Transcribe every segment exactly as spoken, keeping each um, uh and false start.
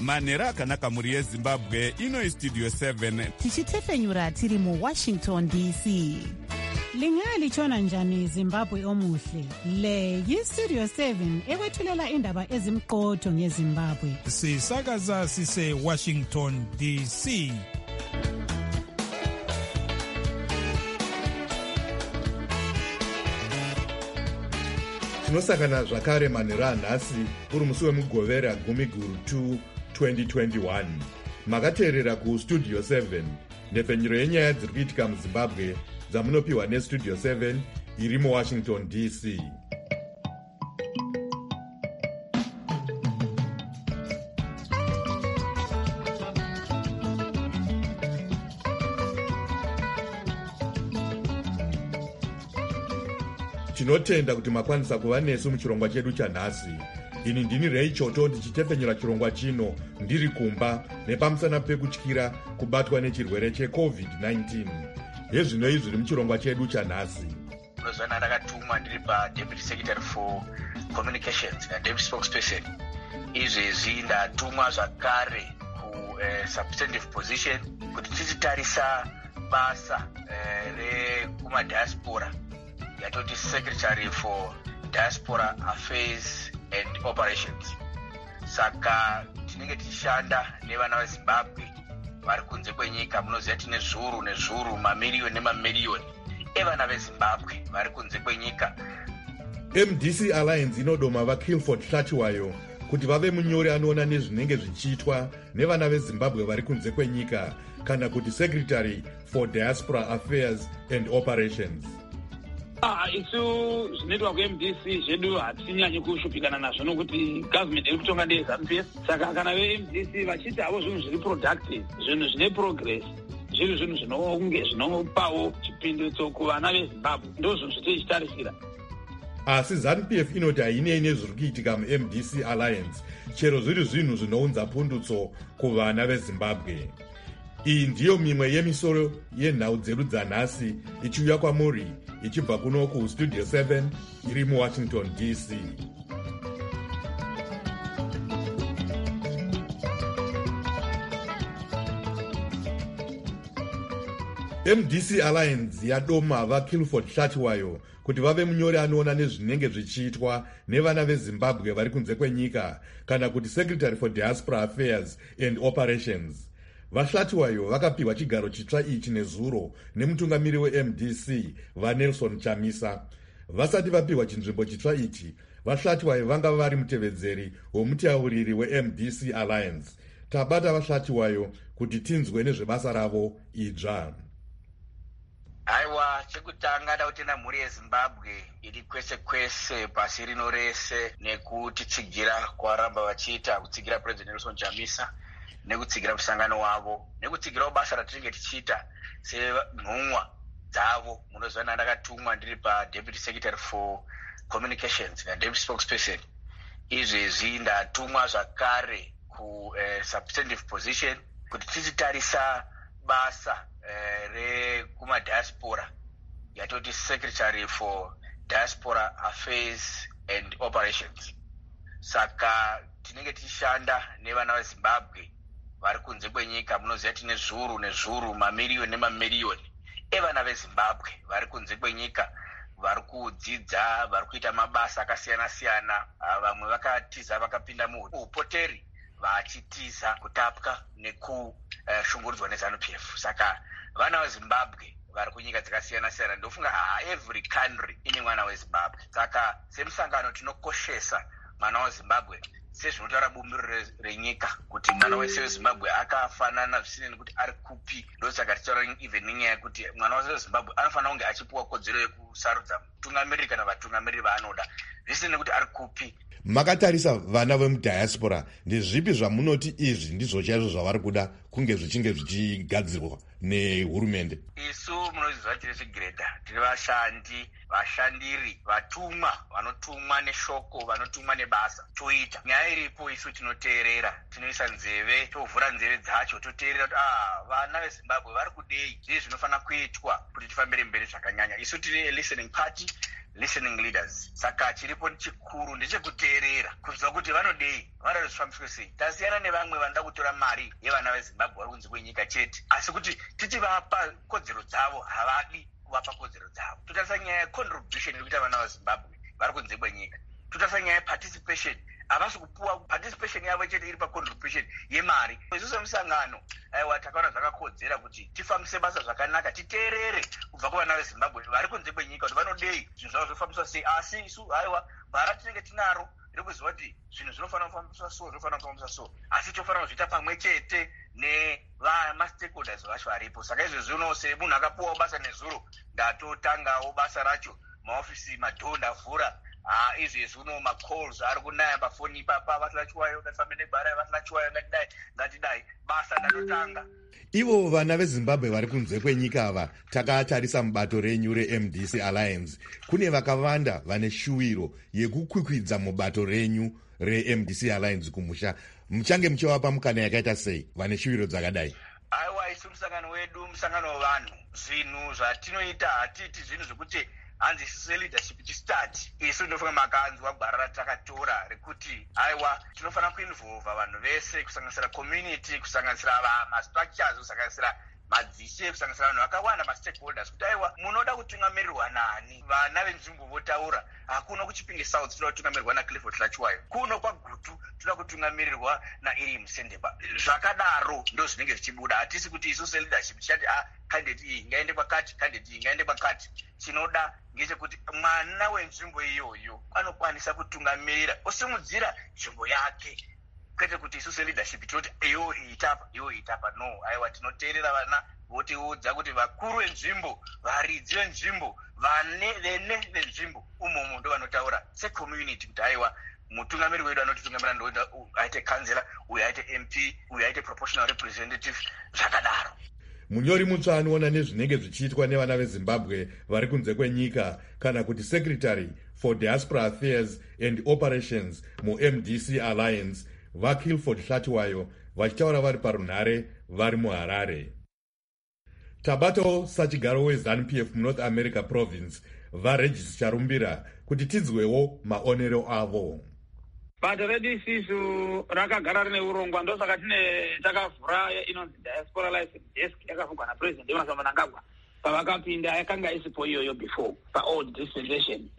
manhero akanaka mhuri yezimbabwe. Ino istudio seven tichitefenyura tiri muwashington D C. Lingalitshona njani Zimbabwe omuhle? Le yistudio seven ekwethulela indaba ezimqotho ngeZimbabwe. Sisakaza sise Washington D C. Tinosakana zvakare manhero anhasi uri musi wemugovera gumi guru two twenty twenty-one. Makateerera kustudio seven, nhefenyuro yenyaya dziri kuitika muzimbabwe dzamunopiwa nestudio seven iri muwashington D C. Tinotenda kuti makwanisa kuva nesu muchirongwa chedu chanhasi. Ini ndini Ray Choto ndichitefenyura chirongwa chino ndiri kumba nepamusana pekutyira kubatwa nechirwere checovid nineteen. Hezvino izvi zviri muchirongwa chedu chanhasi. Unozwana ndakatumwa ndiri paDeputy Secretary for Communications naDeputy Spokesperson. Izvezvi ndatumwa zvakare ku-substantive uh, position kuti tichitarisa basa uh, rekumadiaspora yatoti Secretary for Diaspora Affairs and Operations. Saka tinenge tichishanda nevana veZimbabwe vari kunze kwenyika. Munoziva tine zviuru nezviuru, mamiliyoni nemamiliyoni evana veZimbabwe vari kunze kwenyika. M D C Alliance inodoma vaKilford Hlatiwayo kuti vave munyori anoona nezvinenge zvichiitwa nevana veZimbabwe vari kunze kwenyika, kana kuti Secretary for Diaspora Affairs and Operations. Ah, isu zvinoitwa ku-M D C zvedu hatinyanyi kushupikana nazvo nokuti government iri kutonga neZANU-P F. Saka kana ve-M D C vachiti havo zvinhu zviri productive, zvinhu zvine progress, zviri zvinhu zvinonge zvinopawo chipindutso kuvana veZimbabwe, ndo zvinhu zvatichitarisira. Asi ZANU-P F inoti hainei nezviri kuitika mu-M D C Alliance, chero zviri zvinhu zvinounza pundutso kuvana veZimbabwe. Iyi ndiyo mimwe yemisoro yenhau dzedu dzanhasi ichiuya kwamuri ichibva kuno kustudio seven iri muwashington D C. M D C Alliance yadoma vaKilford Hlatiwayo kuti vave munyori anoona nezvinenge zvichiitwa nevana veZimbabwe vari kunze kwenyika, kana kuti Secretary for Diaspora Affairs and Operations. VaHlatiwayo vakapiwa chigaro chitsva ichi nezuro nemutungamiri we-M D C vaNelson Chamisa. Vasati vapiwa chinzvimbo chitsva ichi, vaHlatiwayo vanga vari mutevedzeri womutauriri we-M D C Alliance. Tabata vaHlatiwayo kuti tinzwe nezvebasa ravo idzva. Aiwa, chekutanga ndautenda mhuri yeZimbabwe iri kwese kwese pasi rino rese nekutitsigira kwaramba vachiita, kutsigira President Nelson Chamisa, nekutsigira musangano wavo, nekutsigirawo basa ratinenge tichiita senhumwa dzavo. Munozwana ndakatumwa ndiri paDeputy Secretary for Communications naDeputy Spokesperson. Izvezvi ndatumwa zvakare ku-substantive uh, position kuti tichitarisa basa uh, rekumadiaspora yatoti Secretary for Diaspora Affairs and Operations. Saka tinenge tichishanda nevana veZimbabwe vari kunze kwenyika. Munoziva tine zviuru nezviuru, mamiliyoni nemamiliyoni evana veZimbabwe vari kunze kwenyika, vari kudzidza, vari kuita mabasa akasiyana siyana. Vamwe vakatiza vakapinda muupoteri vachitiza kutapwa nekushungurudzwa neZANU-P F. Saka vana veZimbabwe vari kunyika dzakasiyana siyana. Ndofunga ha every country ine mwana weZimbabwe. Saka semusangano tinokoshesa mwana weZimbabwe sezvinotaura bumbiro renyika kuti mwana wese weZimbabwe akafanana zvisinei nekuti ari kupi. Ndosaka tichitaura even nenyaya yekuti mwana wese weZimbabwe anofanira kunge achipiwa kodzero yekusarudza mutungamiriri kana vatungamiriri vaanoda zvisinei nekuti ari kupi. Makatarisa vana vemudiaspora, ndezvipi zvamunoti izvi ndizvo chaizvo zvavari kuda kunge zvichinge zvichigadzirwa nehurumende? Isu munoziva tiri zvigreda, tiri vashandi, vashandiri, vatumwa, vanotumwa neshoko, vanotumwa nebasa. Toita nyaya iripo, isu tinoteerera, tinoisa nzeve, tovhura nzeve dzacho, toteerera kuti ah, vana veZimbabwe vari kudei, zvizvi zvinofanira kuitwa kuti tifambire mberi zvakanyanya. Isu tiri listening party, listening leaders. Saka chiripo chikuru ndechekuteerera kunzwa kuti vanodei, vanoda zvifambiswe sei. Tasiyana nevamwe vanoda kutora mari yevana veZimbabwe vari kunze kwenyika chete, asi kuti tichivapa kodzero dzavo havadi kuvapa kodzero dzavo. Totarisa nyaya yecontribution iri kuita vana veZimbabwe vari kunze kwenyika. Totarisa nyaya yeparticipation, havasi kupuwa participation yavo chete iri pacontribution yemari. Isu semusangano aiwa takaona zvakakodzera kuti tifambise basa zvakanaka, titeerere kubva kuvana veZimbabwe vari kunze kwenyika kuti vanodei, zvinhu zvavo zvofambiswa sei. Asi isu aiwa bhara tinenge tinaro rekuziva kuti zvinhu zvinofanira kufambiswa so, zvinofanira kufambiswa so, asi tofanira kuzviita pamwe chete nemastakeholders vacho varipo. Saka izvezvi uno semunhu akapuwawo basa nezuro, ndatotangawo basa racho, maofisi madhoo ndavhura. Ah, izvezvi uno macalls ari kunaya pafoni ipapa, vatlachiwayo ngatifambe negwara, vatlachiwayo ngatidai ngatidai, basa ndatotanga. Ivo vana veZimbabwe vari kunze kwenyika ava takatarisa mubato renyu reM D C Alliance, kune vakawanda vane shuwiro yekukwikwidza mubato renyu reM D C Alliance kumusha. Muchange muchivapa mukana yakaita sei vane shuwiro dzakadai? Aiwa, isu musangano wedu musangano wevanhu, zvinhu zvatinoita hatiti zvinhu zvekuti hanzi isise leadership chistart. Isu ndinofunga makanzwa gwara ratakatora rekuti aiwa tinofanira kuinvolva vanhu vese, kusanganisira community, kusanganisira mastructures, kusanganisira madzishe, kusanganisira vanhu vakawanda mastakeholders, kuti aiwa munoda kutungamirirwa nani. Vana venzvimbo votaura hakuna kuchipinge South tinoda kutungamirirwa naClifford Hlachiwayo, kuno kwaGutu tinoda kutungamirirwa naIri Musendepa. Zvakadaro ndo zvinenge zvichibuda. Hatisi kuti isu seleadership tichati ah candidate iyi ngaende kwakati, candidate iyi ngaende kwakati. Chinoda ngechekuti mwana wenzvimbo iyoyo anokwanisa kutungamirira, osimudzira nzvimbo yake, kwete kuti isu seleadership tinoti iyo itapa iyo itapa. No, aiwa tinoteerera vana votiudza kuti vakuru venzvimbo, varidzi venzvimbo, vane vene venzvimbo umomo ndo vanotaura secommunity kuti aiwa mutungamiri wedu anotitungamira ndoenda aite kansela, uyu aite M P, uyu aite proportional representative, zvakadaro. Munyori mutsva anoona nezvinenge zvichiitwa nevana veZimbabwe vari kunze kwenyika kana kuti Secretary for Diaspora Affairs and Operations muM D C Alliance, vaKlifford Hlachiwayo, vachitaura vari parunhare vari muHarare. Tabatawo sachigaro weZANU-P F muNorth America Province vaRegis Charumbira kuti tinzwewo maonero avo. Bato redu isisu rakagara rine urongwa, ndosaka tine takavhura inonzi Diaspora License Desk yakavhurwa naPresident Emmerson Mnangagwa pavakapinda, yakanga isipo iyoyo before paold dispensation.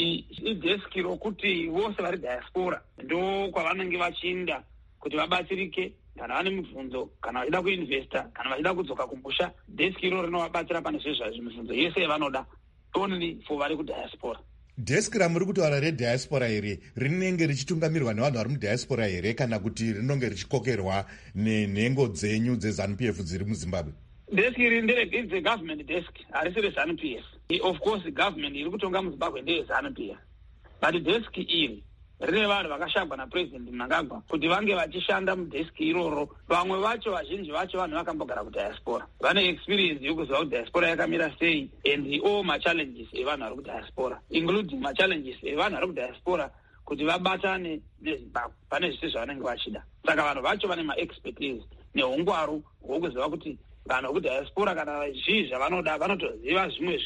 Idesk rokuti vose vari diaspora ndo kwavanenge vachiinda kuti vabatsirike kana vane mibvunzo, kana vachida kuinvesta, kana vachida kudzoka kumusha. Desk iro rinovabatsira pane zvezvo mibvunzo yese yavanoda, only for vari kudiaspora. Desk ramuri kutaura rediaspora here rinenge richitungamirirwa nevanhu vari mudiaspora here kana kuti rinonge richikokerwa nenhengo dzenyu dzeZANU-P F dziri muZimbabwe? Desk iri ndere government desk, harisi reZANU-P F. Of course government iri kutonga muZimbabwe ndeye ZANU-P F, but desk iri rine vanhu vakashangwa naPresident Mnangagwa kuti vange vachishanda mudesk iroro. Vamwe vacho, vazhinji vacho vanhu vakambogara kudiaspora, vane experience yokuziva kuti diaspora yakamira sei and all machallenges evanhu vari kudiaspora, including machallenges evanhu vari kudiaspora kuti vabatane neZimbabwe pane zvese zvavanenge vachida. Saka vanhu vacho vane maexpertise neungwaru hwokuziva kuti vanhu vekudiaspora kana zvii zvavanoda vanotoziva zvimwe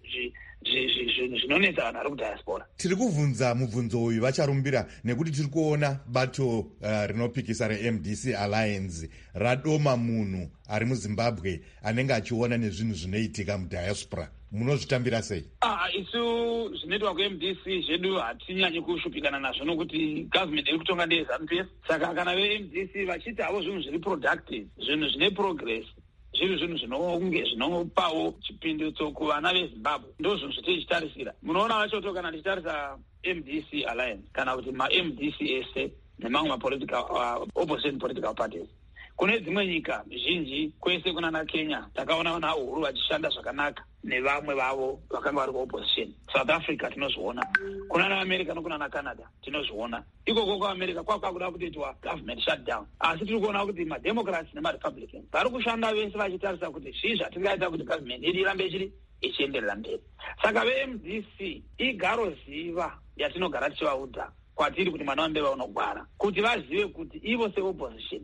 zvinonetsa vanhu vari kudiaspora. Tiri kuvhunza mubvunzo uyu vacharumbira nekuti tiri kuona bato uh, rinopikisa reM D C Alliance radoma munhu ari muZimbabwe anenge achiona nezvinhu zvinoitika mudiaspora. Munozvitambira sei? Ah, isu zvinoitwa kuM D C zvedu hatinyanyi kushupikana nazvo nokuti government iri kutonga ndeyezANU-P F. Saka kana veM D C vachiti havo zvinhu zviri productive, zvinhu zvine progress, zviri zvinhu zvinonge zvinopawo chipindutso kuvana veZimbabwe, ndo zvinhu zvatichitarisira. Munoona vachoto kana tichitarisa M D C Alliance kana kuti maM D C ese nemamwe mapolitical uh, opposition political parties, kune dzimwe nyika zhinji kwese kunana Kenya takaona vanhu vahuru vachishanda zvakanaka nevamwe vavo vakanga vari kuopposition. South Africa tinozviona, kunana America nokunana Canada tinozviona. Ikoko kuAmerica kwakwakuda kutoitwa government shutdown, asi tiri kuona kuti mademocrats nemarepublicans vari kushanda vese vachitarisa kuti zvii zvatingaita kuti government yedu irambe ichiri ichienderera mberi. Saka veM D C igaro ziva yatinogara tichivaudza kwatiri kuti mwana wambeva unogwara, kuti vazive kuti ivo seopposition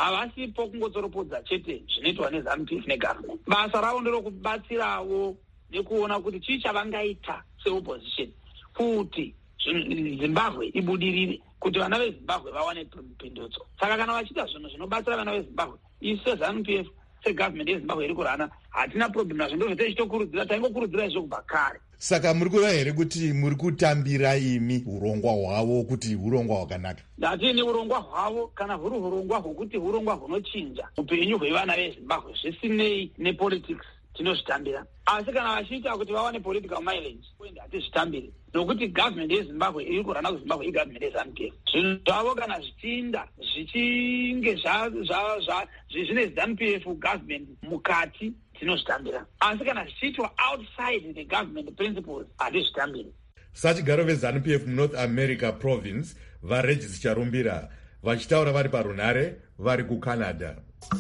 havasipo kungotsoropodza chete zvinoitwa neZANU-P F negovernment. Basa ravo nderokubatsirawo nekuona kuti chii chavangaita seopposition kuti Zimbabwe ibudirire, kuti vana veZimbabwe vawane pindutso. Saka kana vachiita zvinhu zvinobatsira vana veZimbabwe, isu seZANU P F segovernment yeZimbabwe iri kurana hatina problem nazvo, ndizvo tichitokurudzira, taingokurudzira izvo kubva kare. Saka muri kuva here kuti muri kutambira imi urongwa hwavo kuti urongwa hwakanaka? Ndatini urongwa hwavo kana huri urongwa hwokuti urongwa hunochinja upenyu hwevana veZimbabwe zvisinei nepolitics tinozvitambira. Asi kana vachiita kuti vawane political mileage uende hatizvitambiri, nokuti government yeZimbabwe iri kurana kuZimbabwe igovernment yeZANU P F. Zvinhu zvavo kana zvichinda zvichinge zvine ZANU P F government mukati tinozvitambira, asi kana zvichiitwa outside the government principles hatizvitambiri. Sachigaro veZANU P F muNorth America province vaRegis Charumbira vachitaura vari parunhare vari kuCanada.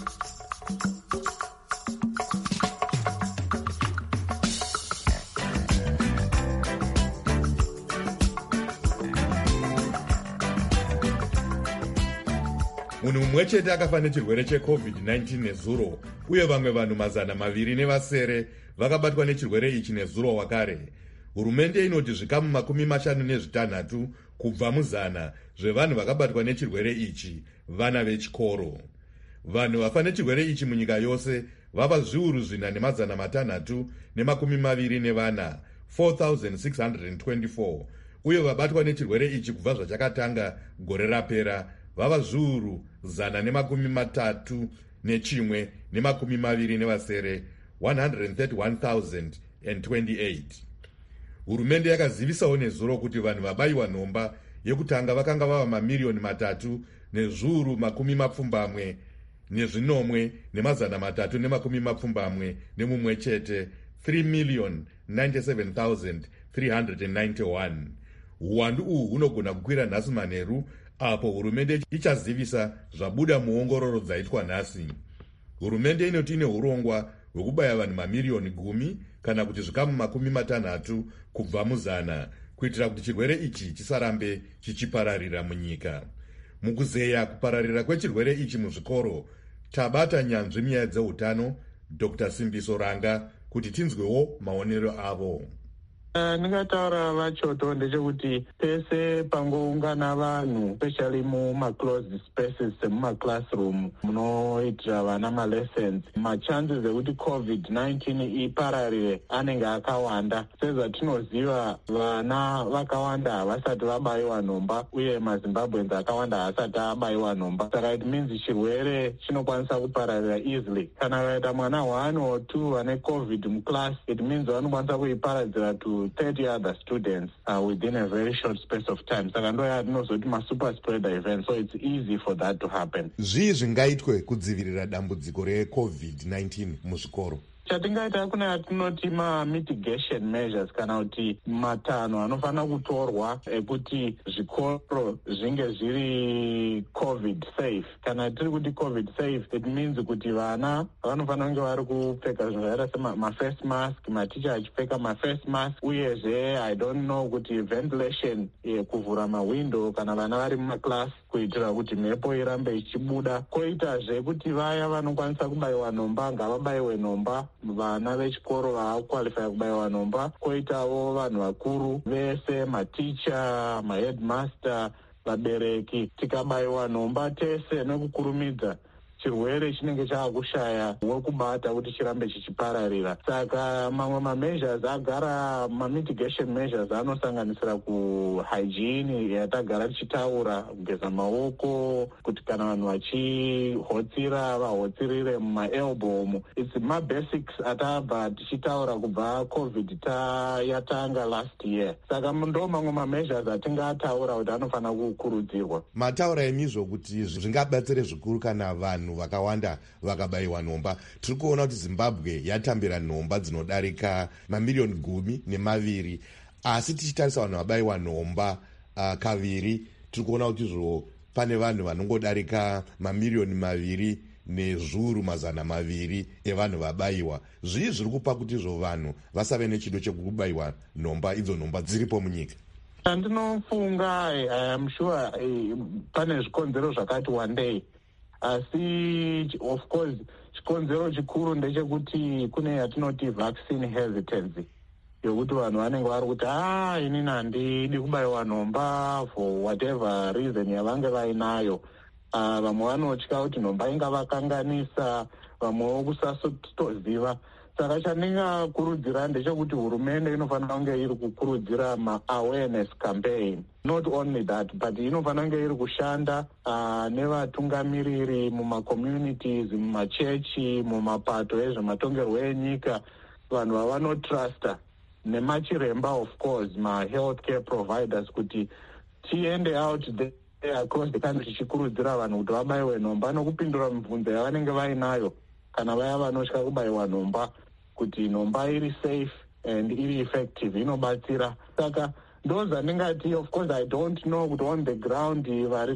Munhu mumwe chete akafa nechirwere checovid nineteen nezuro, uye vamwe vanhu mazana maviri nevasere vakabatwa nechirwere ichi nezuro wakare. Hurumende inoti zvikamu makumi mashanu nezvitanhatu kubva muzana zvevanhu vakabatwa nechirwere ichi vana vechikoro. Vanhu vafa nechirwere ichi munyika yose vava zviuru zvina nemazana matanhatu nemakumi maviri nevana, four thousand six hundred twenty-four, uye vabatwa nechirwere ichi kubva zvachakatanga gore rapera vava zviuru zana nemakumi matatu nechimwe nemakumi maviri nevasere, one hundred thirty-one thousand twenty-eight. Hurumende yakazivisawo nezuro kuti vanhu vabayiwa nhomba yekutanga vakanga vava mamiliyoni matatu nezviuru makumi mapfumbamwe nezvinomwe nemazana matatu nemakumi mapfumbamwe nemumwe chete, three million ninety-seven thousand three hundred ninety-one. Uwandu uhu hunogona kukwira nhasi manheru apo hurumende ichazivisa zvabuda muongororo dzaitwa nhasi. Hurumende inoti ine urongwa hwekubaya vanhu mamiliyoni gumi kana kuti zvikamu makumi matanhatu kubva muzana kuitira kuti chirwere ichi chisarambe chichipararira munyika. Mukuzeya kupararira kwechirwere ichi muzvikoro, tabata nyanzvi munyaya dzeutano Doctor Simbiso Ranga kuti tinzwewo maonero avo. Ndingataura vachoto ndechekuti pese pangoungana vanhu, especially mumaclosed spaces semumaclassroom munoitira vana malessons, machances ekuti covid nineteen ipararire anenge akawanda. Sezvatinoziva vana vakawanda havasati vabayiwa nhomba, uye maZimbabweans akawanda haasati abayiwa nhomba. Saka it means chirwere chinokwanisa kupararira easily. Kana vaita mwana one or two vane covid muclass, it means vanokwanisa kuiparadzira to thirty other students uh, within a very short space of time. Saka ndo yatinozoti ma-super spreader event, so it's easy for that to happen. Zvii zvingaitwe kudzivirira dambudziko recovid nineteen muzvikoro? Chatingaita kuna yatinoti ma-mitigation measures, kana kuti matanho anofanira kutorwa ekuti zvikoro zvinge zviri covid safe. Kana tiri kuti covid safe, it means kuti vana vanofanira kunge vari kupfeka zvakaita sema-face mask, maticha achipfeka ma-face mask, uyezve I don't know kuti ventilation, eh, kuvhura mawindow kana vana vari mumaclass kuitira kuti mhepo irambe ichibuda. Koitazve kuti vaya vanokwanisa kubayiwa nhomba ngavabayiwe nhomba, vana vechikoro vaakukwalifya kubayiwa nhomba. Koitawo vanhu vakuru vese, maticha, maheadmaster, vabereki, tikabayiwa nhomba tese nekukurumidza, chirwere chinenge chaakushaya wekubata kuti chirambe chichipararira. Saka mamwe ma-measures agara, ma-mitigation measures anosanganisira ku-hygiene yatagara tichitaura, kugeza maoko, kuti kana vanhu vachihotsira vahotsirire muma-elbow. It's ma-basics atabva tichitaura kubva covid ta yatanga last year. Saka ndo mamwe ma-measures atingataura kuti anofanira kukurudzirwa. Mataura emizvo kuti zvingabatsire zvikuru kana vanhu vakawanda vakabayiwa nhomba. Tiri kuona kuti Zimbabwe yatambira nhomba dzinodarika mamiliyoni gumi nemaviri, asi tichitarisa vanhu vabayiwa nhomba uh, kaviri, tiri kuona kuti zvo pane vanhu vanongodarika mamiliyoni maviri nezviuru mazana maviri evanhu vabayiwa. Zvii zviri kupa kuti zvo vanhu vasave nechido chekubayiwa nhomba, idzo nhomba dziripo munyika? Ndinofunga I am sure pane zvikonzero zvakati wandei. asi of course chikonzero chikuru ndechekuti kune yatinoti vaccine hesitancy yokuti vanhu vanenge vari kuti ah inini handidi kubayiwa nhomba for whatever reason yavange vainayo. Uh, vamwe vanotya kuti nhomba ingavakanganisa, vamwewo kusasotoziva. Saka chandingakurudzira ndechekuti hurumende inofanira kunge iri kukurudzira ma-awareness campaign. Not only that, but inofanira kunge iri kushanda uh, nevatungamiriri muma-communities, mumachechi, mumapato ezvematongerwo enyika, vanhu vavanotrusta, nemachiremba of course, ma-healthcare providers, kuti tiende out there across the country tichikurudzira vanhu kuti vabayiwe nhomba nokupindura mibvunzo yavanenge vainayo kana vaya vanotya kubayiwa nhomba, kuti nhomba iri safe and iri effective inobatsira. Saka ndo zvandingati, of course I don't know kuti on the ground vari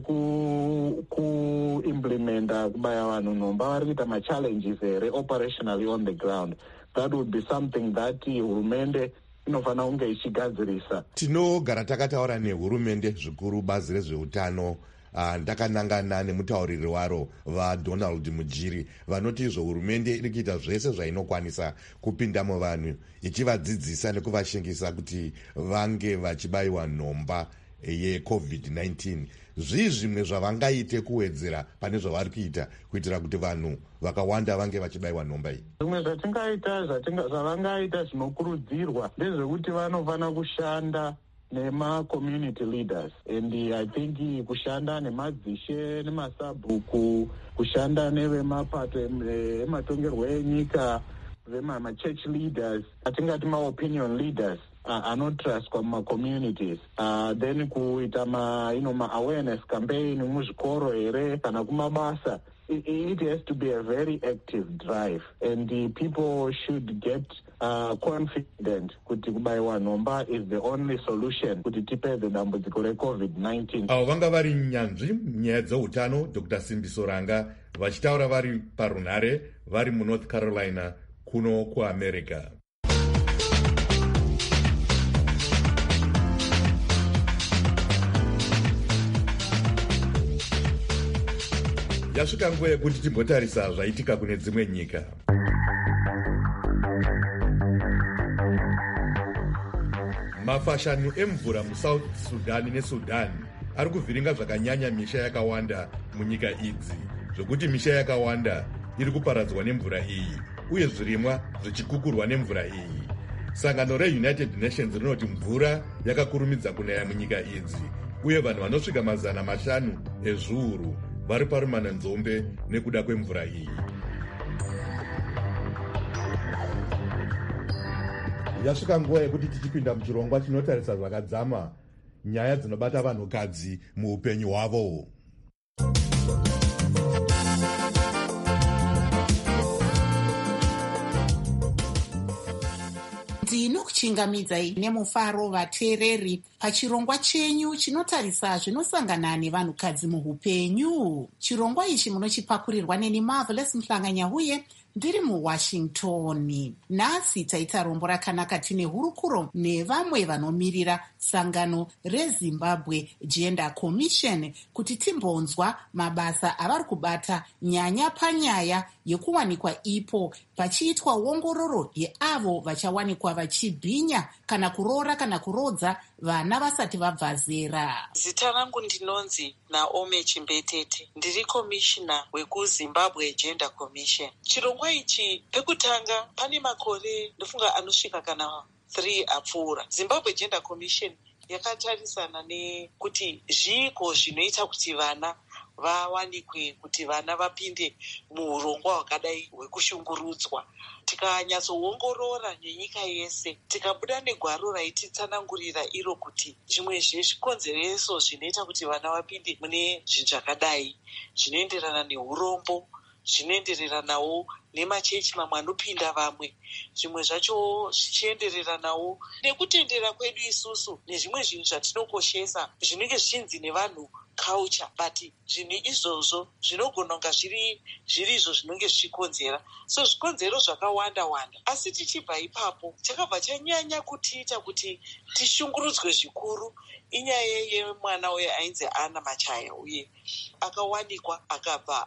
ku-implementa kubaya vanhu nhomba vari kuita ma-challenges here operationally on the ground. That would be something that hurumende inofanira kunge ichigadzirisa. Tinogara takataura nehurumende zvikuru bazi rezveutano. Uh, ndakanangana nemutauriri waro vaDonald Mujiri vanoti izvo hurumende iri kuita zvese zvainokwanisa kupinda muvanhu ichivadzidzisa nekuvashingisa kuti vange vachibayiwa nhomba yecovid nineteen. Zvii zvimwe zvavangaite kuwedzera pane zvavari kuita kuitira kuti vanhu vakawanda vange vachibayiwa nhomba iyi? Zvimwe zvatingaita zvavangaita zvinokurudzirwa ndezvekuti vanofanira kushanda nema-community leaders, and I think kushanda nemadzishe nemasabhuku, kushanda nevemapato ematongerwo enyika, vema-church leaders, atingati ma-opinion leaders uh, anotrustwa muma-communities, uh, then kuita ma, you know, ma-awareness campaign muzvikoro here kana kumabasa. It, it has to be a very active drive, and the people should get uh, confident kuti kubayiwa nhomba is the only solution kuti tipedze dambudziko recovid nineteen. Avo vanga vari nyanzvi munyaya dzeutano Doctor Simbiso Ranga vachitaura vari parunhare vari muNorth Carolina kuno kuAmerica. Yasvika nguva yekuti timbotarisa zvaitika kune dzimwe nyika. Mafashanu emvura muSouth Sudan neSudan ari kuvhiringa zvakanyanya misha yakawanda munyika idzi, zvokuti misha yakawanda iri kuparadzwa nemvura iyi uye zvirimwa zvichikukurwa nemvura iyi. Sangano reUnited Nations rinoti mvura yakakurumidza kunaya munyika idzi uye vanhu vanosvika mazana mashanu ezviuru vari parumana nzombe nekuda kwemvura iyi. Yasvika nguva yekuti tichipinda muchirongwa chinotarisa zvakadzama nyaya dzinobata vanhukadzi muupenyu hwavo. ndinokuchingamidzai nemufaro vateereri pachirongwa chenyu chinotarisa zvinosangana nevanhukadzi muupenyu. Chirongwa ichi munochipakurirwa neni Marvelous Mhlanganya uye ndiri muWashington. Nhasi taita rombo rakanaka tine hurukuro nevamwe vanomiririra sangano reZimbabwe Gender Commission kuti timbonzwa mabasa avari kubata nyanya panyaya yekuwanikwa ipo pachiitwa ongororo yeavo vachawanikwa vachibhinya kana kuroora kana kurodza vana vasati vabva zera. Zita rangu ndinonzi Naomi Chimbetete, ndiri komishina wekuZimbabwe Gender Commission. Chirongwa ichi pekutanga pane makore ndofunga anosvika kana three apfuura. Zimbabwe Gender Commission yakatarisana nekuti zviiko zvinoita kuti vana vawanikwe, kuti vana vapinde muurongwa hwakadai hwekushungurudzwa. Tikanyatsoongorora nenyika yese, tikabuda negwaro raititsanangurira iro kuti zvimwe zvezvikonzereso zvinoita kuti vana vapinde mune zvinhu zvakadai zvinoenderana neurombo, zvinoendereranawo nemachechi mamwe anopinda vamwe, zvimwe zvacho zvichiendereranawo nekutendera kwedu isusu nezvimwe zvinhu zvatinokoshesa zvinenge zvichinzi nevanhu culture, but zvinhu izvozvo zvinogona kunga zviri zviri izvo zvinenge zvichikonzera. So zvikonzero zvakawanda wanda, asi tichibva ipapo chakabva chanyanya kutiita kuti tishungurudzwe zvikuru inyaya yemwana uyo ainzi Ana Machaya, uye akawanikwa akabva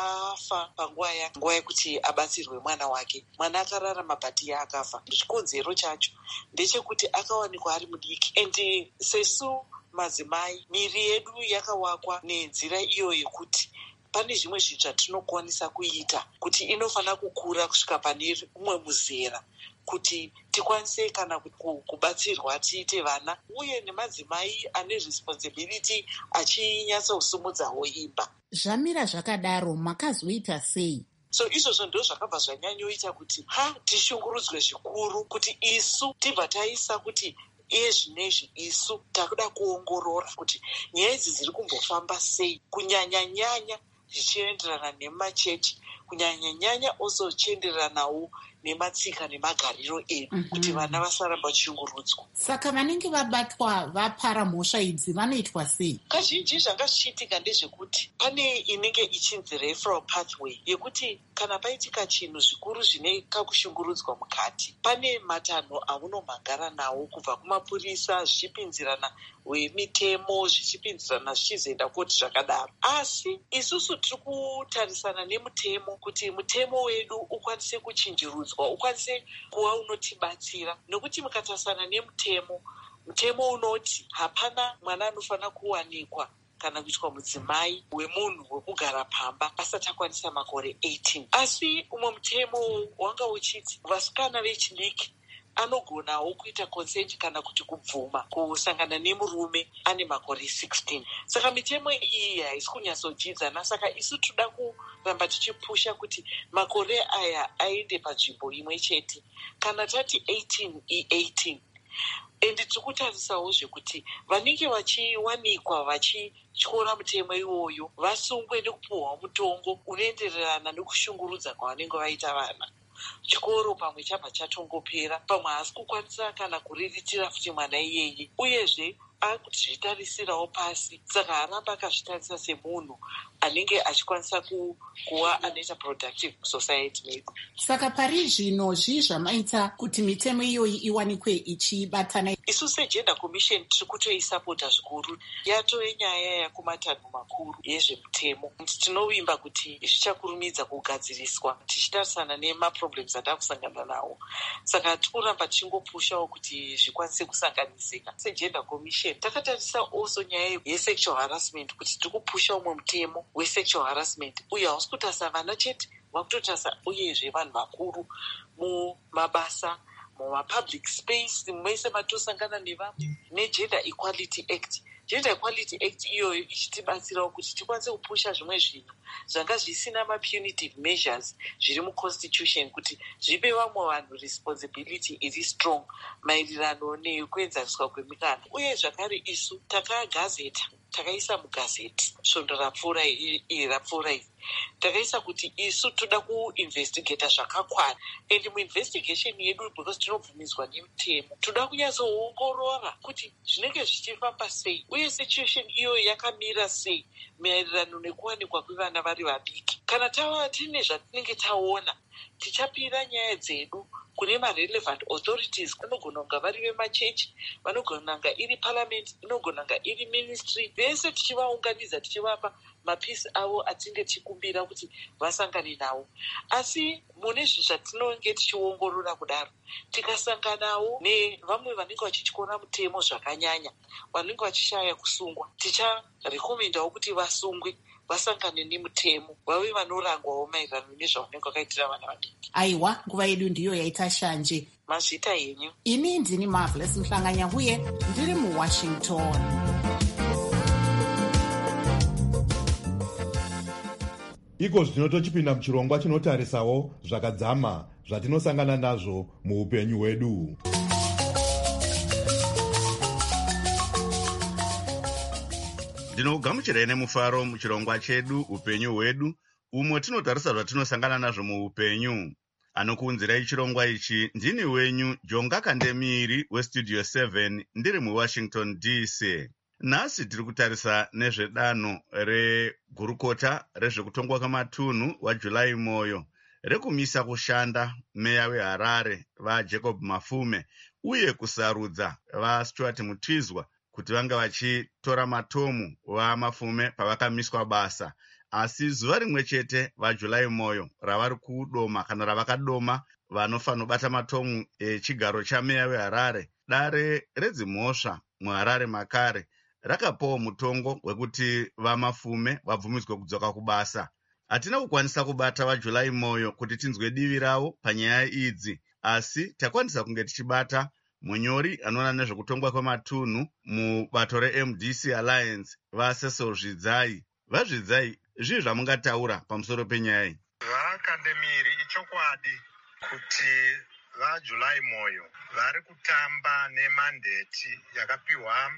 afa panguva nguva yekuti abatsirwe mwana wake. Mwana akararama bhati yaakafa. Chikonzero chacho ndechekuti akawanikwa ari mudiki, and sesu madzimai miri yedu yakawakwa nenzira iyo yekuti pane zvimwe zvinhu zvatinokwanisa kuita kuti inofana kukura kusvika pane umwe muzera kuti tikwanise kana kubatsirwa tiite vana, uye nemadzimai ane responsibility achinyatsosimudzawo imba. Zvamira zvakadaro makazoita sei? So izvozvo ndo zvakabva zvanyanyoita kuti ha tishungurudzwe zvikuru kuti isu tibva taisa kuti iye zvinezvi isu takuda kuongorora kuti nyaya idzi dziri kumbofamba sei, kunyanya-nyanya zvichienderana nemachechi, kunyanya-nyanya also zvichienderanawo nematsika nemagariro edu, mm -hmm. kuti vana vasaramba vachishungurudzwa. Saka vanenge vabatwa vapara mhosva idzi vanoitwa sei? Kazhinji zvanga zvichiitika ndezvekuti pane inenge ichinzi referral pathway yekuti kana paitika chinhu zvikuru zvine kakushungurudzwa mukati, pane matanho aunomhangara nawo kubva kumapurisa zvichipinzirana wemitemo zvichipinzirana zvichizoenda koti zvakadaro. Asi isusu tiri kutarisana nemutemo kuti mutemo wedu ukwanise kuchinjirudzwa, ukwanise kuva unotibatsira, nokuti mukatarisana nemutemo, mutemo unoti hapana mwana anofanira kuwanikwa kana kuitwa mudzimai wemunhu wekugara pamba asati akwanisa makore eighteen. Asi umwe mutemo wanga uchiti vasikana vechidiki anogonawo kuita consent kana kuti kubvuma kusangana nemurume ane makore sixteen. Saka mitemo iyi haisi kunyatsodzidzana, saka isu toda kuramba tichipusha kuti makore aya aende panzvimbo imwe chete. Kana tati eighteen i-eighteen. Endi tiri kutarisawo zvekuti vanenge vachiwanikwa vachityora mutemo iwoyo vasungwe nekupuhwa mutongo unoendererana nekushungurudza kwavanenge vaita vana. Chikoro pamwe chabva chatongopera, pamwe haasi kukwanisa kana kuriritira futi mwana iyeye, uyezve akuzvitarisirawo pasi, saka aramba akazvitarisa semunhu anenge achikwanisa kuva anoita productive society medu. Saka pari zvino zvii zvamaita kuti mitemo iyoyi iwanikwe ichibatana? Isu seGender Commission tiri kutoisapota zvikuru, yatove nyaya yakumatanho makuru yezvemutemo. Tinovimba kuti zvichakurumidza kugadziriswa tichitarisana nemaproblems atakusangana nawo, saka tiri kuramba tichingopushawo kuti zvikwanise kusanganisika. SeGender Commission takatarisa also nyaya yesexual harassment, kuti tiri kupusha umwe mutemo wesexual harassment, uye hausi kutarisa vana chete, vakutotarisa uyezve vanhu vakuru mumabasa, mumapublic space, mese matosangana nevamwe, neGender Equality Act. Gender Equality Act iyoyo ichitibatsirawo kuti tikwanise kupusha zvimwe zvinhu zvanga zvisina mapunitive measures zviri muconstitution, kuti zvipe vamwe vanhu responsibility iri strong maererano nekuenzaniswa kwemikana. Uye zvakare isu takagazeta, takaisa mugazeti svondo rapfuura iri rapfuura iri, takaisa kuti isu toda kuinvestigata zvakakwana, and muinvestigation yedu because tinobvumidzwa nemutemo toda kunyatsoongorora kuti zvinenge zvichifamba sei uye situation iyo yakamira sei maererano nekuwanikwa kwevana vari vadiki. Kana tava tine zvatinenge taona, tichapira nyaya dzedu kune marelevant authorities, vanogona kunga vari vemachechi, vanogona kunga iri parliament, inogona kunga iri ministry, vese tichivaunganidza tichivapa mapisi avo atinge tichikumbira kuti vasangane nawo. Asi mune zvinhu zvatinenge tichiongorora kudaro, tikasanganawo nevamwe vanenge vachityora mutemo zvakanyanya, vanenge vachishaya kusungwa, ticharekomendawo kuti vasungwe, vasangane nemutemo, vave vanorangwawo maererano nezvavanenge vakaitira vana vadiki. Aiwa, nguva yedu ndiyo yaita shanje. Mazvita yenyu. Ini ndini Marvelous Mhlanganya-Huye, ndiri muWashington. Iko zvino tochipinda muchirongwa chinotarisawo zvakadzama zvatinosangana nazvo muupenyu hwedu. Ndinogamuchirai nemufaro muchirongwa chedu upenyu hwedu, umwe tinotarisa zvatinosangana nazvo muupenyu. Anokuunzirai chirongwa ichi ndini wenyu Jonga Kandemiri westudio seven, ndiri muWashington D C. Nhasi tiri kutarisa nezvedanho regurukota rezvekutongwa kwematunhu waJuly Moyo rekumisa kushanda meya weHarare vaJacob Mafume uye kusarudza vaStuart Mutizwa kuti vange vachitora matomu vaMafume pavakamiswa basa. Asi zuva rimwe chete vaJuly Moyo ravari kudoma kana ravakadoma vanofanira kubata matomu echigaro chameya weHarare, dare redzimhosva muHarare makare rakapawo mutongo wekuti vaMafume vabvumidzwe kudzoka kubasa. Hatina kukwanisa kubata vaJuly Moyo kuti tinzwe divi ravo panyaya idzi, asi takwanisa kunge tichibata munyori anoona nezvekutongwa kwematunhu mubato reM D C Alliance vaCecil Zvidzai. VaZvidzai, zvii zvamungataura pamusoro penyaya iyi? Vakandemiri ichokwadi kuti vaJuly Moyo vari kutamba nemandeti yakapiwa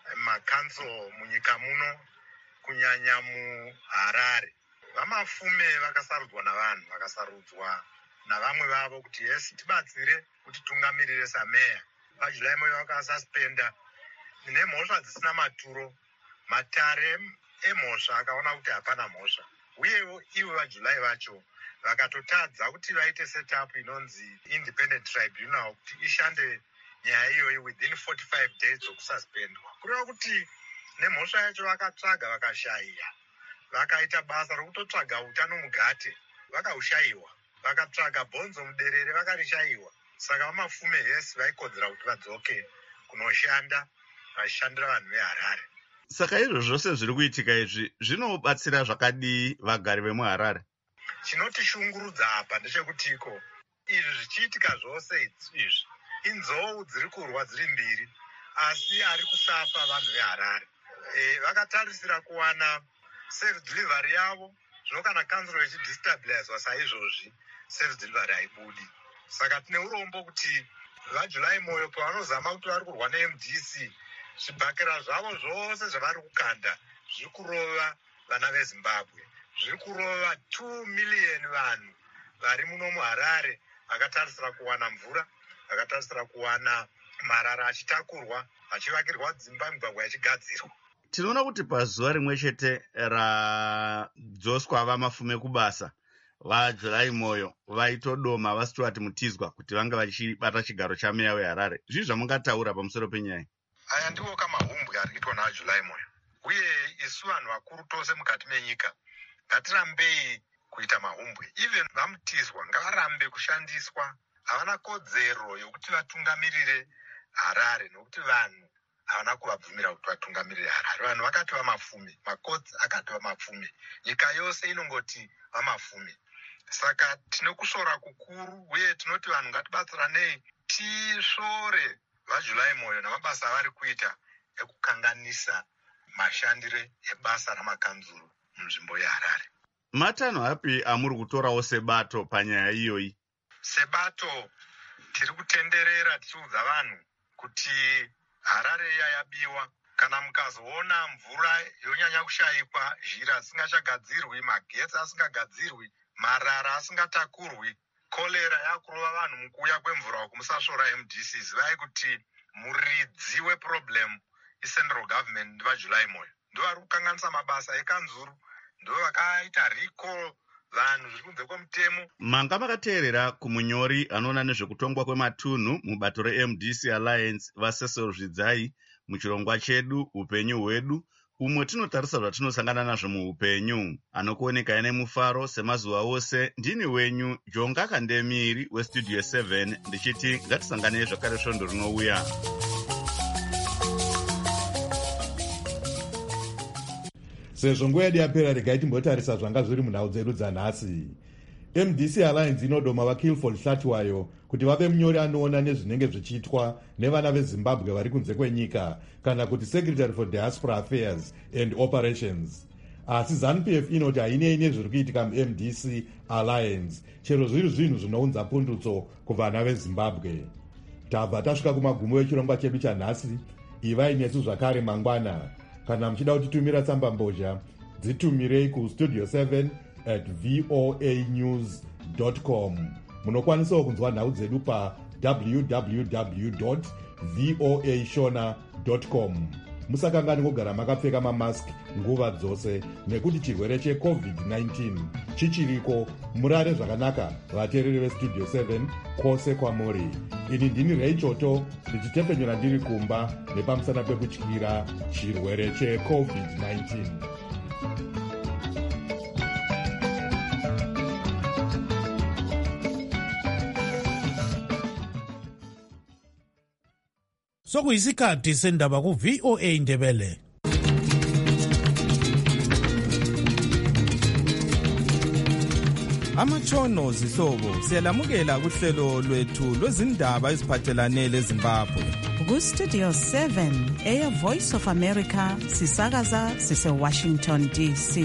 makanso munyika muno kunyanya muHarare. VaMafume vakasarudzwa navanhu, vakasarudzwa navamwe vavo kuti yes tibatsire kuti tungamirire sameya. VaJuly Moyo vakasuspenda nemhosva dzisina maturo, matare emhosva akaona kuti hapana mhosva, uyewo ivo vaJuly vacho vakatotadza kuti vaite setup inonzi independent tribunal kuti ishande nyaya iyoyi within forty-five days dzokususpendwa. Kureva kuti nemhosva yacho vakatsvaga vakashaya, vakaita basa rokutotsvaga utano mugate vakaushayiwa, vakatsvaga bhonzo muderere vakarishayiwa. Saka vaMafume yes vaikodzera kuti vadzoke kunoshanda vachishandira vanhu veHarare. Saka izvo zvose zviri kuitika izvi zvinobatsira zvakadii vagari vemuHarare? Chinotishungurudza apa ndechekutiko izvi zvichiitika zvose izvi inzou dziri kurwa dziri mbiri, asi ari kusafa vanhu veHarare. E, vakatarisira kuwana self delivery yavo, zvino kana kanzuro ichidestabilizwa saizvozvi self delivery haibudi. Saka tine urombo kuti vaJuly Moyo pavanozama kuti vari kurwa neM D C, zvibhakera zvavo zvose zvavari kukanda zviri kurova vana veZimbabwe, zviri kurova two million vanhu vari muno muHarare vakatarisira kuwana mvura, vakatarisira kuwana marara achitakurwa, achivakirwa dzimba, migwagwa yachigadzirwa. Tinoona kuti pazuva rimwe chete radzoswa vaMafume kubasa, vaJuly Moyo vaitodoma vaStuart Mutizwa kuti vange vachibata chigaro chameya weHarare. Zvii zvamungataura pamusoro penyaya? Aya ndiwo kamahumbwe ari kuitwa naJuly Moyo, uye isu vanhu vakuru tose mukati menyika ngatirambei kuita mahumbwe. Even vaMutizwa ngavarambe kushandiswa, havana kodzero yokuti vatungamirire Harare nokuti vanhu havana kuvabvumira kuti vatungamirire Harare. Vanhu vakati vaMafume, makotsi akati vaMafume, nyika yose inongoti vaMafume. Saka tine kusora kukuru, uye tinoti vanhu ngatibatsiranei tisvore vaJuly Moyo namabasa avari kuita ekukanganisa mashandire ebasa ramakanzuru munzvimbo yeHarare. Matanho api amuri kutorawo sebato panyaya iyoyi? Sebato tiri kutenderera tichiudza vanhu kuti Harare yayabiwa. Kana mukazoona mvura yonyanya kushayikwa, zhira dzisingachagadzirwi, magetsi asingagadzirwi, marara asingatakurwi, kolera yakurova vanhu mukuuya kwemvura uku musasvora M D C, zivai kuti muridzi weproblem iCentral Government ndivaJuly Moyo. Ndo vari kukanganisa mabasa ekanzuru, ndo vakaita recall vanhu zviri kunze kwemutemo. Manga makateerera kumunyori anoona nezvekutongwa kwematunhu mubato reM D C Alliance vaCecil Zvidzai muchirongwa chedu upenyu hwedu, umwe tinotarisa zvatinosangana nazvo muupenyu. Anokuoneka nemufaro semazuva ose, ndini wenyu Jonga Kandemiri weStudio seven, ndichiti ngatisangane zvakare svondo rinouya. Sezvo nguva yedu yapera, regai timbotarisa zvanga zviri munhau dzedu dzanhasi. M D C Alliance inodoma vaKilford Hlatwayo kuti vave munyori anoona nezvinenge zvichiitwa nevana veZimbabwe vari kunze kwenyika, kana kuti Secretary for Diaspora Affairs and Operations. Asi ZANU P F inoti hainei nezviri kuitika muM D C Alliance, chero zviri zvinhu zvinounza pundutso kuvana veZimbabwe. Tabva tasvika kumagumo echirongwa chedu chanhasi. Ivai nesu zvakare mangwana. Kana muchida kutitumira tsamba mbozha, dzitumirei kustudio seven at voa news dot com. Munokwanisawo kunzwa nhau dzedu pa w w w dot voa shona dot com. musakangani kugara makapfeka mamaski nguva dzose nekuti chirwere checovid nineteen chichiriko. Murare zvakanaka vateereri vestudio seven kwose kwamuri. Ini ndini Ray Choto ndichitepfenyura ndiri kumba nepamusana pekutyira chirwere checovid nineteen. Sokuyisikhathi sendaba ku V O A Ndebele. Amatshono zihlobo siyalamukela kuhlelo lwethu lwezindaba eziphathelane leZimbabwe. Ku Studio seven Air Voice of America sisakaza sise Washington D C.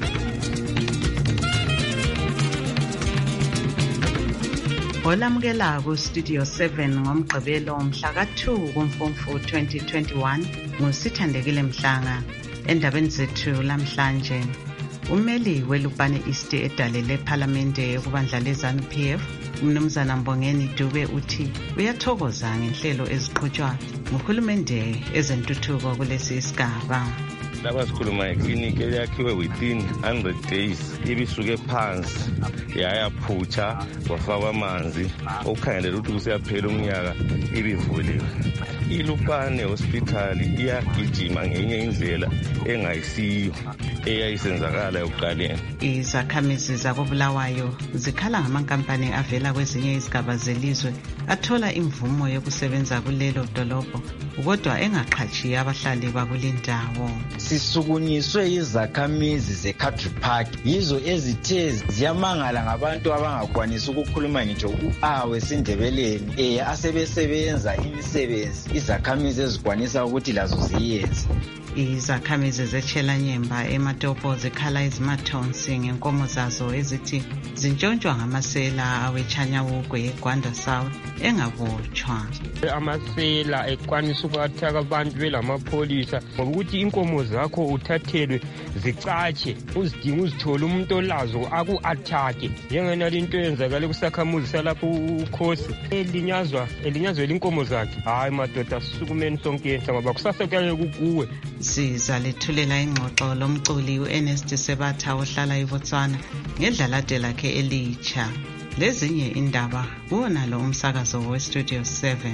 Olamukela ku Studio seven ngomgqibelo mhla ka two kuMfumfu twenty twenty-one ngusithandekile Mhlanga. Endabeni zethu lamhlanje, umeli welupane East edalele parliamente kubandla leZANU P F umnumzana Mbongeni Dube uthi uyathokoza ngenhlelo eziqhutshwa nguhulumende ezentuthuko kulesi isigaba. Laba sikhuluma ngeklinikhi eyakhiwe within one hundred days ibisuke phansi yayaphutsha kwafakwa amanzi okukhangelela ukuthi kusiyaphela umnyaka ibivuliwe. Ilupane hospital iyagijima ngenye indlela engayisiyo eyayisenzakala yokuqaleni. Izakhamizi zakobulawayo zikhala ngamankampani avela kwezinye izigaba zelizwe athola imvumo yokusebenza kulelo dolobho kodwa engaqhatshiyi abahlali bakulindawo. Sisukunyiswe izakhamizi zeCountry Park yizo ezithe ziyamangala ngabantu abangakwanisi ukukhuluma ngitsho u-a wesindebeleni eh asebesebenza imisebenzi izakhamizi ezikwanisa ukuthi lazo ziyenze. Izakhamizi zeChelanyemba eMatopo zikhala izimathonsi ngenkomo zazo ezithi zintshontshwa ngamasela awechanyawugwe eGwanda South engabotshwa. Amasela ekwanisa ukuathaka abantu belamapholisa ngoba ukuthi inkomo zakho uthathelwe zicatshe uzidinga uzithola umuntu olazo aku-athake njengenalo into eyenzakale kusakhamuzi salapho ukhosi elinyazwa elinyazwela inkomo zakhe. Hayi madoda sisukumeni sonke ngoba kusasa kuyake kukuwe. Sizalethulela ingxoxo lomculi uErnest Sebatha ohlala eBotswana ngedlalade lakhe elitsha. Lezinye indaba kuwona lo umsakazo weStudio seven.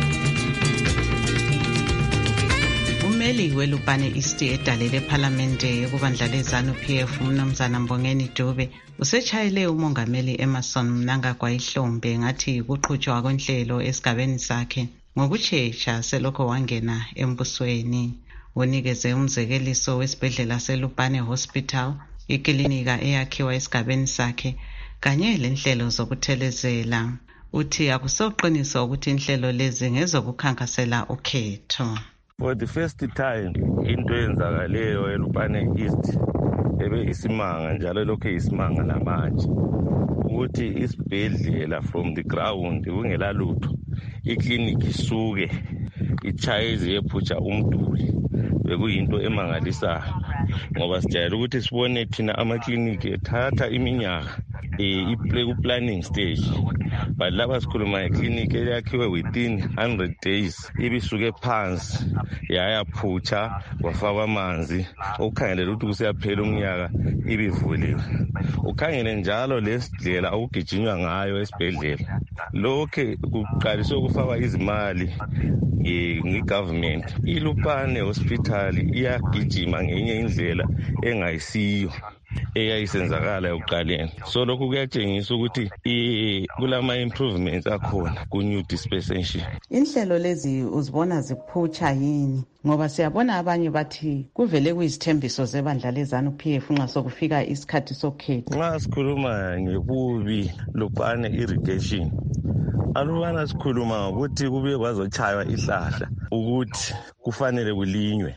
Umeli welupane East edalele parliamente kubandla leZANU P F umnumzana Mbongeni Dube usechayele umongameli Emerson Mnangagwa ihlombe ngathi kuqhutshwa konhlelo esigabeni sakhe ngokuchesha selokho wangena embusweni. Unikeze umzekeliso wesibhedlela selupane hospital, iklinika eyakhiwa esigabeni sakhe kanye lenhlelo zokuthelezela. Uthi akusoqiniso ukuthi inhlelo lezi ngezokukhankasela ukhetho. For the first time into eyenzakaleyo elupane East ebe isimanga njalo lokho isimanga namanje ukuthi isibhedlela from the ground kungela lutho iklinikhi isuke ichayize yephutsha umduli bekuyinto emangalisayo ngoba sijayele ukuthi sibone thina amakliniki ethatha iminyaka iplay ku planning stage but laba sikhuluma ngekliniki eyakhiwe within one hundred days ibisuke phansi yayaphutsha kwafakwa amanzi okukhangelela ukuthi kusiyaphela umnyaka ibivuliwe. Ukhangele njalo lesindlela okugijinywa ngayo esibhedlela lokho kuqaliswe ukufakwa izimali ngegovernment. Ilupane hospital iyagijima ngenye indlela engayisiyo eyayisenzakala yokuqaleni. So lokhu kuyatshengisa ukuthi kulama improvements akhona ku new dispensation. Inhlelo lezi uzibona ziphutsha yini? Ngoba siyabona abanye bathi kuvele kuyizithembiso zebandla leZANU P F nxa sokufika isikhathi sokhetho. Nxa sikhuluma ngebubi lupane irrigation alubana sikhuluma ukuthi kube kwazochaywa ihlahla ukuthi kufanele kulinywe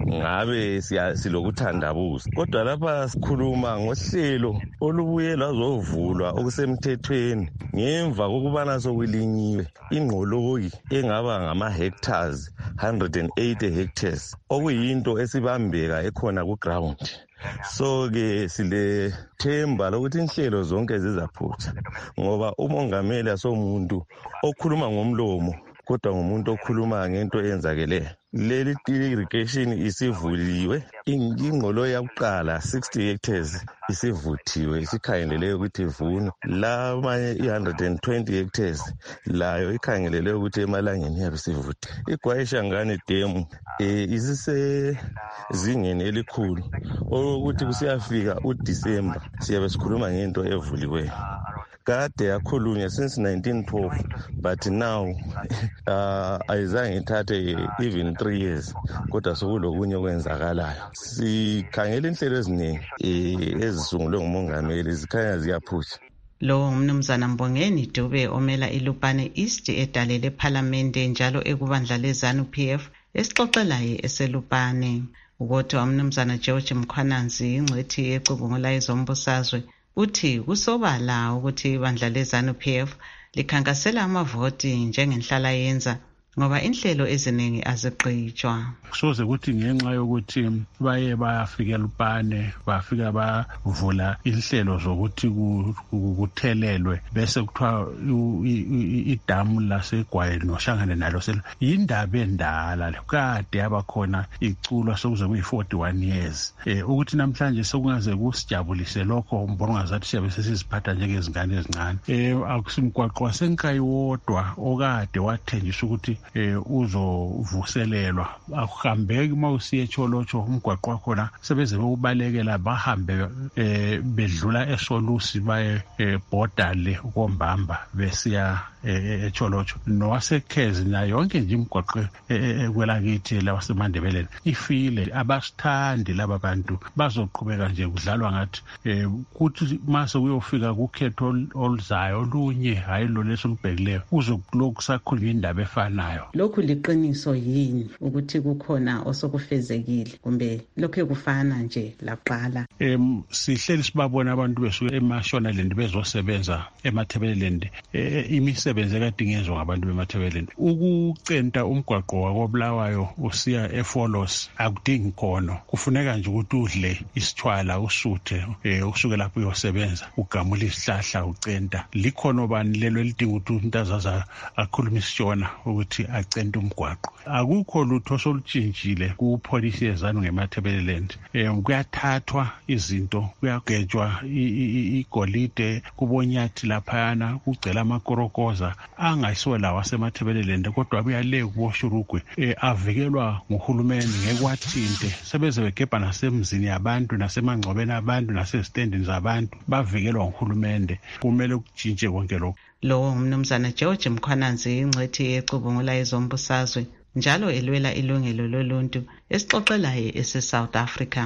ngabe silokuthandabuza kodwa lapha sikhuluma ngohlelo olubuye lwazovulwa okusemthethweni ngemva kokubana sokulinyiwe ingqoloyi engaba ngama hectares one hundred eighty hectares okuyinto esibambeka ekhona ku ground. So ke sile themba lokuthi inhlelo zonke zizaphutsha ngoba umongameli asomuntu okhuluma ngomlomo kodwa ngumuntu okhuluma ngento eyenzakeleyo. Leli irrigation isivuliwe, ingqolo yakuqala sixty hectares isivuthiwe, isikhangelele ukuthi ivunwe. La manye one hundred twenty hectares layo ikhangelele ukuthi emalangeni yabe sivuthi. IGwayishangane Dam eh isisezingeni elikhulu ukuthi kusiyafika uDisemba siyabe sikhuluma ngento evuliweyo. Kade yakhulunywa since nineteen twelve, but now uh, ayizange ithathe even three years, kodwa sokulokunye okwenzakalayo. Sikhangela inhlelo eziningi ezisungulwe ngumongameli zikhanya ziyaphusha. Lo umnumzana Mbongeni Dube omela iLupane East edalele eParliamente njalo ekubandla leZANU-P F esixoxelayo eselupane. Kodwa umnumzana George Mkhwananzi ingcwethi ecubungula ezombusazwe uthi kusobala ukuthi ibandla leZANU-P F likhankasela amavoti njengenhlala yenza ngoba inhlelo eziningi aziqhitshwa. Soze ukuthi ngenxa yokuthi baye bayafika eLupane bafika bavula inhlelo zokuthi kuthelelwe bese kuthiwa idamu laseGwayeni nohlangane nalo yindaba endala kade abakhona iculwa sokuze kuyi forty-one years eh ukuthi namhlanje sokungaze kusijabulise lokho umbona ngazathi siyabe sesiziphatha njengezingane ezincane. Eh akusimgwaqo wasenkayi wodwa okade wathenjiswa ukuthi eh uzovuselelwa akuhambeki mawusiye eCholotsho umgwaqo wakhona sebeze ukubalekela bahambe eh bedlula eSolusi baye border le kombamba besiya eCholotsho nowaseKhezi na yonke nje imigwaqo kwelakithi lawasemandebeleni ifile. Abasithandi laba bantu bazoqhubeka nje kudlalwa ngathi kuthi mase kuyofika kukhetho oluzayo olunye hayi lo lesolubhekileyo uzokulokhu sakhulunywa indaba efanayo. Lokhu liqiniso yini ukuthi kukhona osokufezekile kumbe lokho kufana nje laqala? Em sihleli sibabona abantu besuke eMashonaland bezosebenza eMathebeleland imisebenzi ekadingezwe ngabantu beMathebeleland. Ukucenta umgwaqo wakobulawayo usiya eFolos akudingi khono, kufuneka nje ukuthi udle isithwala usuthe usuke lapho uyosebenza ugamula isihlahla ucenta. Likhono bani lelo elidinga ukuthi umuntu azaza akhuluma isishona ukuthi acente umgwaqo. Akukho lutho solutshintshile kupolicy yezanu ngeMathebeleland. Eh kuyathathwa izinto kuyagejwa igolide kubonyathi laphana kucela amakorokoza angayisiwe lawa seMathebeleland kodwa buyale kuboshurugwe avikelwa nguhulumeni ngekwathinte sebeze begebha nasemzini yabantu nasemangcobeni abantu nasestandini zabantu bavikelwa nguhulumeni. Kumele kutshintshe konke lokho. Lo umnumzana George Mkhwananzi ingcwethi ecubungula ezombusazwe njalo elwela ilungelo loluntu esixoxelayo ese-South Africa.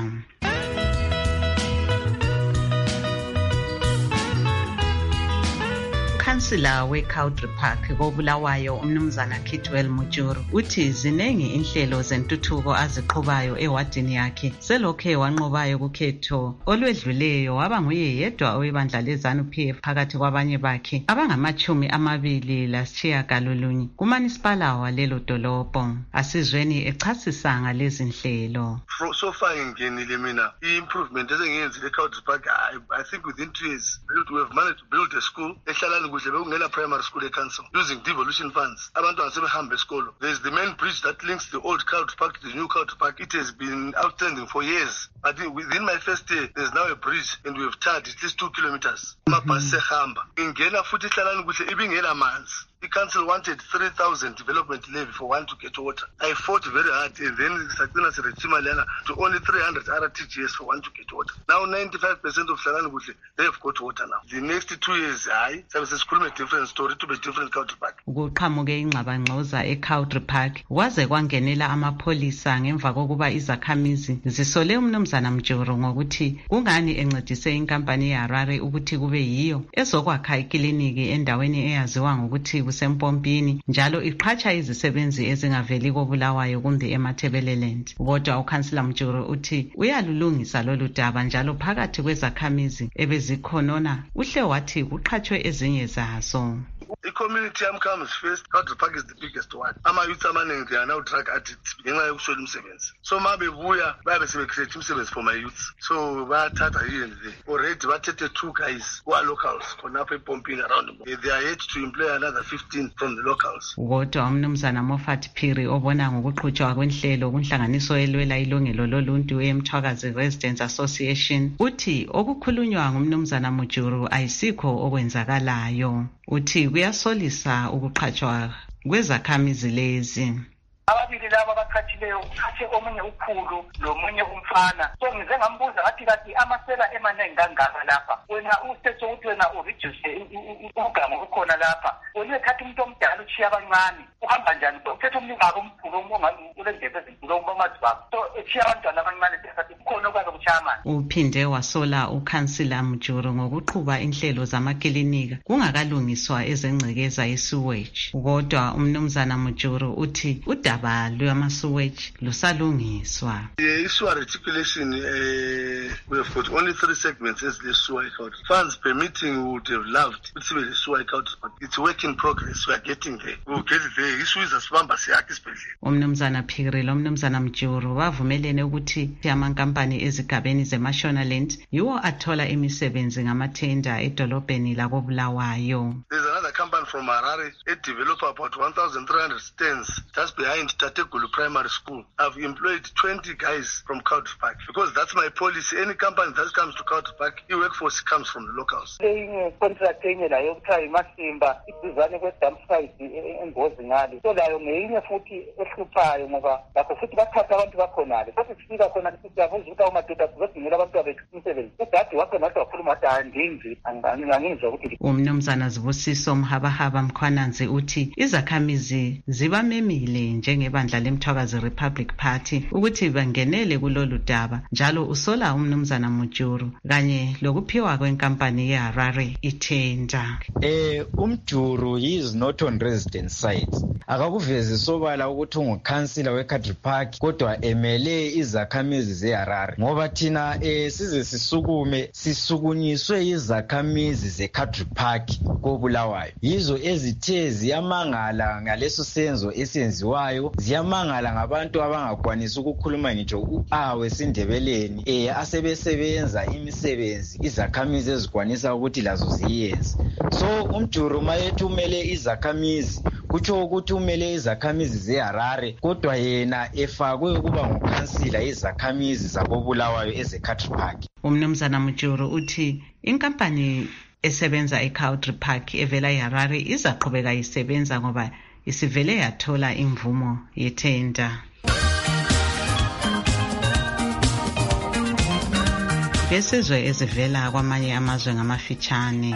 Ukansila weCountry Park kobulawayo umnumzana Kitwell Mujuru uthi zinengi inhlelo zentuthuko aziqhubayo ewadini yakhe selokhe wanqobayo kukhetho olwedluleyo waba nguye yedwa owebandla leZANU-P F phakathi kwabanye bakhe abangamachumi amabili lasitshiyagalolunye kumanisipala walelo dolobho. Asizweni echasisa ngalezi nhlelo. So far ngenile mina i-improvement ezengiyenzile eCountry Park, I, I think within two years we have managed to build a school ehlalani kuhle bekungela primary school e-council using devolution funds. Abantu asebehambe esikolo. There is the main bridge that links the old Country Park to the new Country Park. It has been outstanding for years. But within my first year, there is now a bridge and we have tarred at least two kilometers. Mabhasi ehamba. Ingena futhi ehlalani kuhle ibingela manzi. The council wanted three thousand development levy for one to get water. I fought very hard and then Sakina Serechimaliana to only three hundred R T G S for one to get water. Now ninety-five percent of Hlalani Buhle, they have got water now. The next two years, I services could be a different story to be different Country Park. Ukuqhamuke ingxabangxoza eCountry Park waze kwangenela amapholisa ngemva kokuba izakhamizi zisole umnumzana Mjuru ngokuthi kungani encedise inkampani yeHarare ukuthi kube yiyo ezokwakha ikliniki endaweni eyaziwa ngokuthi kusempompini njalo iqhatsha izisebenzi ezingaveli kobulawayo kumbe eMathebeleland. Kodwa ukansila Mjuru uthi uyalulungisa lolu daba njalo phakathi kwezakhamizi ebezikhonona uhle wathi kuqhatshwe ezinye zazo. The community yam comes first. Country Park is the biggest one. Ama youth amaningi they are now drug addicts ngenxa yokuswela umsebenzi. So mabe buya babe sebecreate umsebenzi for my youth. So bayathatha here and there. Already bathethe two guys who are locals khonapha ePompini around. They are yet to employ another fifty fifteen from the locals. Kodwa umnumzana Moffat Phiri obona ngokuqhutshwa kwenhlelo kunhlanganiso elwela ilungelo loluntu eMthwakazi Residents Association uthi okukhulunywa ngumnumzana Mujuru ayisikho okwenzakalayo. Uthi kuyasolisa ukuqhatshwa kwezakhamizi lezi. Ababili laba abaqhatshileyo uthathe omunye ukhulu lomunye umfana. So ngize ngambuza ngathi kathi amasela emaningi kangaka lapha. Wena usethe ukuthi wena ureduce ugama okhona lapha. Wena uthatha umuntu omdala uchiya abancane. Uhamba njani? Uthethe umlingabo omkhulu omongani ulendebe ezinkulu omamazibaba. So echiya abantwana abancane besathi khona okwazi ukuchama. Uphinde wasola uKhansila Mujuru ngokuqhuba inhlelo zamakilinika kungakalungiswa ezengcekeza esewage. Kodwa umnumzana Mujuru uthi udaba lwama-sewage lusalungiswa. The sewer reticulation, uh, we have got only three segments as the sewer out. Funds permitting, we would have loved to see the sewer out, but it's a work in progress. We are getting there. We will get there. Issue is as far as umnumzana Phiri lomnumzana Mjuru bavumelene ukuthi amankampani ezigabeni zeMashonaland yiwo athola imisebenzi ngamathenda edolobheni lakoBulawayo. There's another company from Harare, a developer about one thousand three hundred stands just behind Tategulu Primary School. I've employed twenty guys from Country Park because that's my policy. Any company that comes to Country Park, the workforce comes from the locals. Contract la yokuthaya imasimba iduzane kwe-dump site engozi ngale. So layo ngeyinye futhi ehluphayo ngoba lakho futhi bathatha abantu bakhonale. Futhi sifika khona siyavuza ukuthi amadoda sizodingela abantu bethu umsebenzi. Udade wakhe nathi wakhuluma ukuthi andingi angingizwa ukuthi. Umnumzana Zibusiso Mhabahaba Mkhwananzi uthi izakhamizi zibamemile njengebandla leMthwakazi Republic Party ukuthi bangenele kulolu daba njalo usola umnumzana Mujuru kanye lokuphiwa kwenkampani yeHarare ithenda. Eh umjuru is not on resident sites. Akakuvezi sobala ukuthi ungukhansila weCountry Park kodwa emele izakhamizi zeHarare ngoba thina eh size sisukume sisukunyiswe izakhamizi zeCountry Park koBulawayo. Yizo ezithe ziyamangala ngaleso senzo esenziwayo, ziyamangala ngabantu abangakwanisa ukukhuluma ngitsho uawe sindebeleni eh asebesebenza imisebenzi izakhamizi ezikwanisa ukuthi lazo ziyenze. So umjuru mayethu umele izakhamizi kutsho ukuthi umele izakhamizi zeHarare kodwa yena efakwe ukuba ngukhansila izakhamizi zakoBulawayo ezeCountry Park. Umnumzana Mujuru uthi inkampani esebenza eCountry Park evela eHarare izaqhubeka isebenza ngoba isivele yathola imvumo yethenda. Besizwe ezivela kwamanye amazwe ngamafitshane.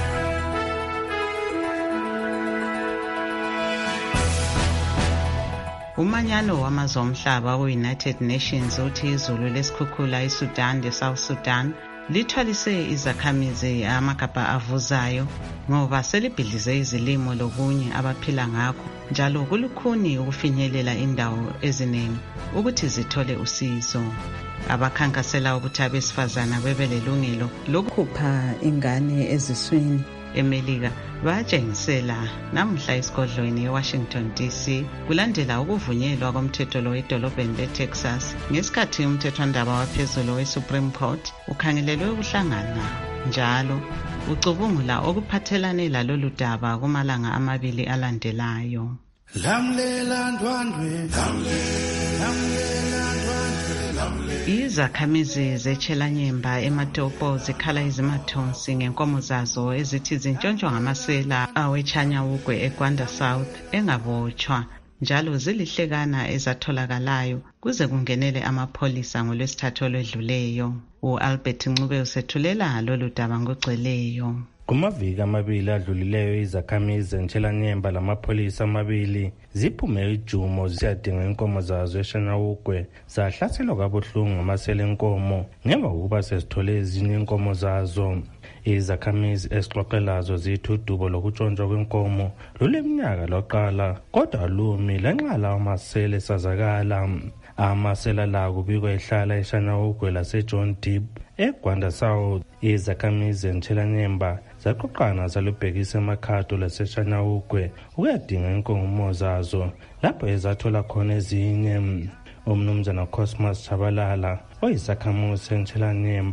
Umanyano wamazwe omhlaba we-United Nations uthi izulu lesikhukhula eSudan leSouth Sudan lithwalise izakhamizi amagabha avuzayo ngoba selibhidlize izilimo lokunye abaphila ngakho njalo kulukhuni ukufinyelela indawo eziningi ukuthi zithole usizo. Abakhankasela ukuthi abesifazana bebelelungelo lokukhupha ingane eziswini eMelika batshengisela namuhla esigodlweni eWashington D C kulandela ukuvunyelwa komthetho lo edolobheni leTexas ngesikhathi umthethwandaba waphezulu weSupreme Court ukhangelelwe ukuhlangana njalo ucubungula okuphathelane lalolu daba kumalanga amabili alandelayo. Lamlela ndwandwe lamlela izakhamizi zeChelanyemba eMatopo zikhala izimathonsi ngenkomo zazo ezithi zintshontshwa ngamasela awechanyawugwe eGwanda South engabotshwa njalo zilihlekana ezatholakalayo kuze kungenele amapholisa ngolwesithathu olwedluleyo. uAlbert Ncube usethulela lolu daba ngogcweleyo. Kumaviki amabili adlulileyo izakhamizi zeChelanyemba lamapholisa amabili ziphume ijumo ziyadinga inkomo zazo eShanawugwe zahlaselwa kabuhlungu ngamasela enkomo ngemva kokuba sezithole ezinye inkomo zazo. Izakhamizi esixoxelazo zithi udubo lokutshontshwa kwenkomo luleminyaka loqala kodwa lumi lanxa lawo masela esazakala. Amasela la kubikwa ehlala eShanawugwe laseJohn Deep eGwanda South. Izakhamizi zeChelanyemba zaqoqana zalubhekisa emakhato laseShanawugwe ukuyadinga inkomo zazo lapho ezathola khona ezinye. Umnumzana Cosmas Chabalala oyisakhamuzi seChelanyemba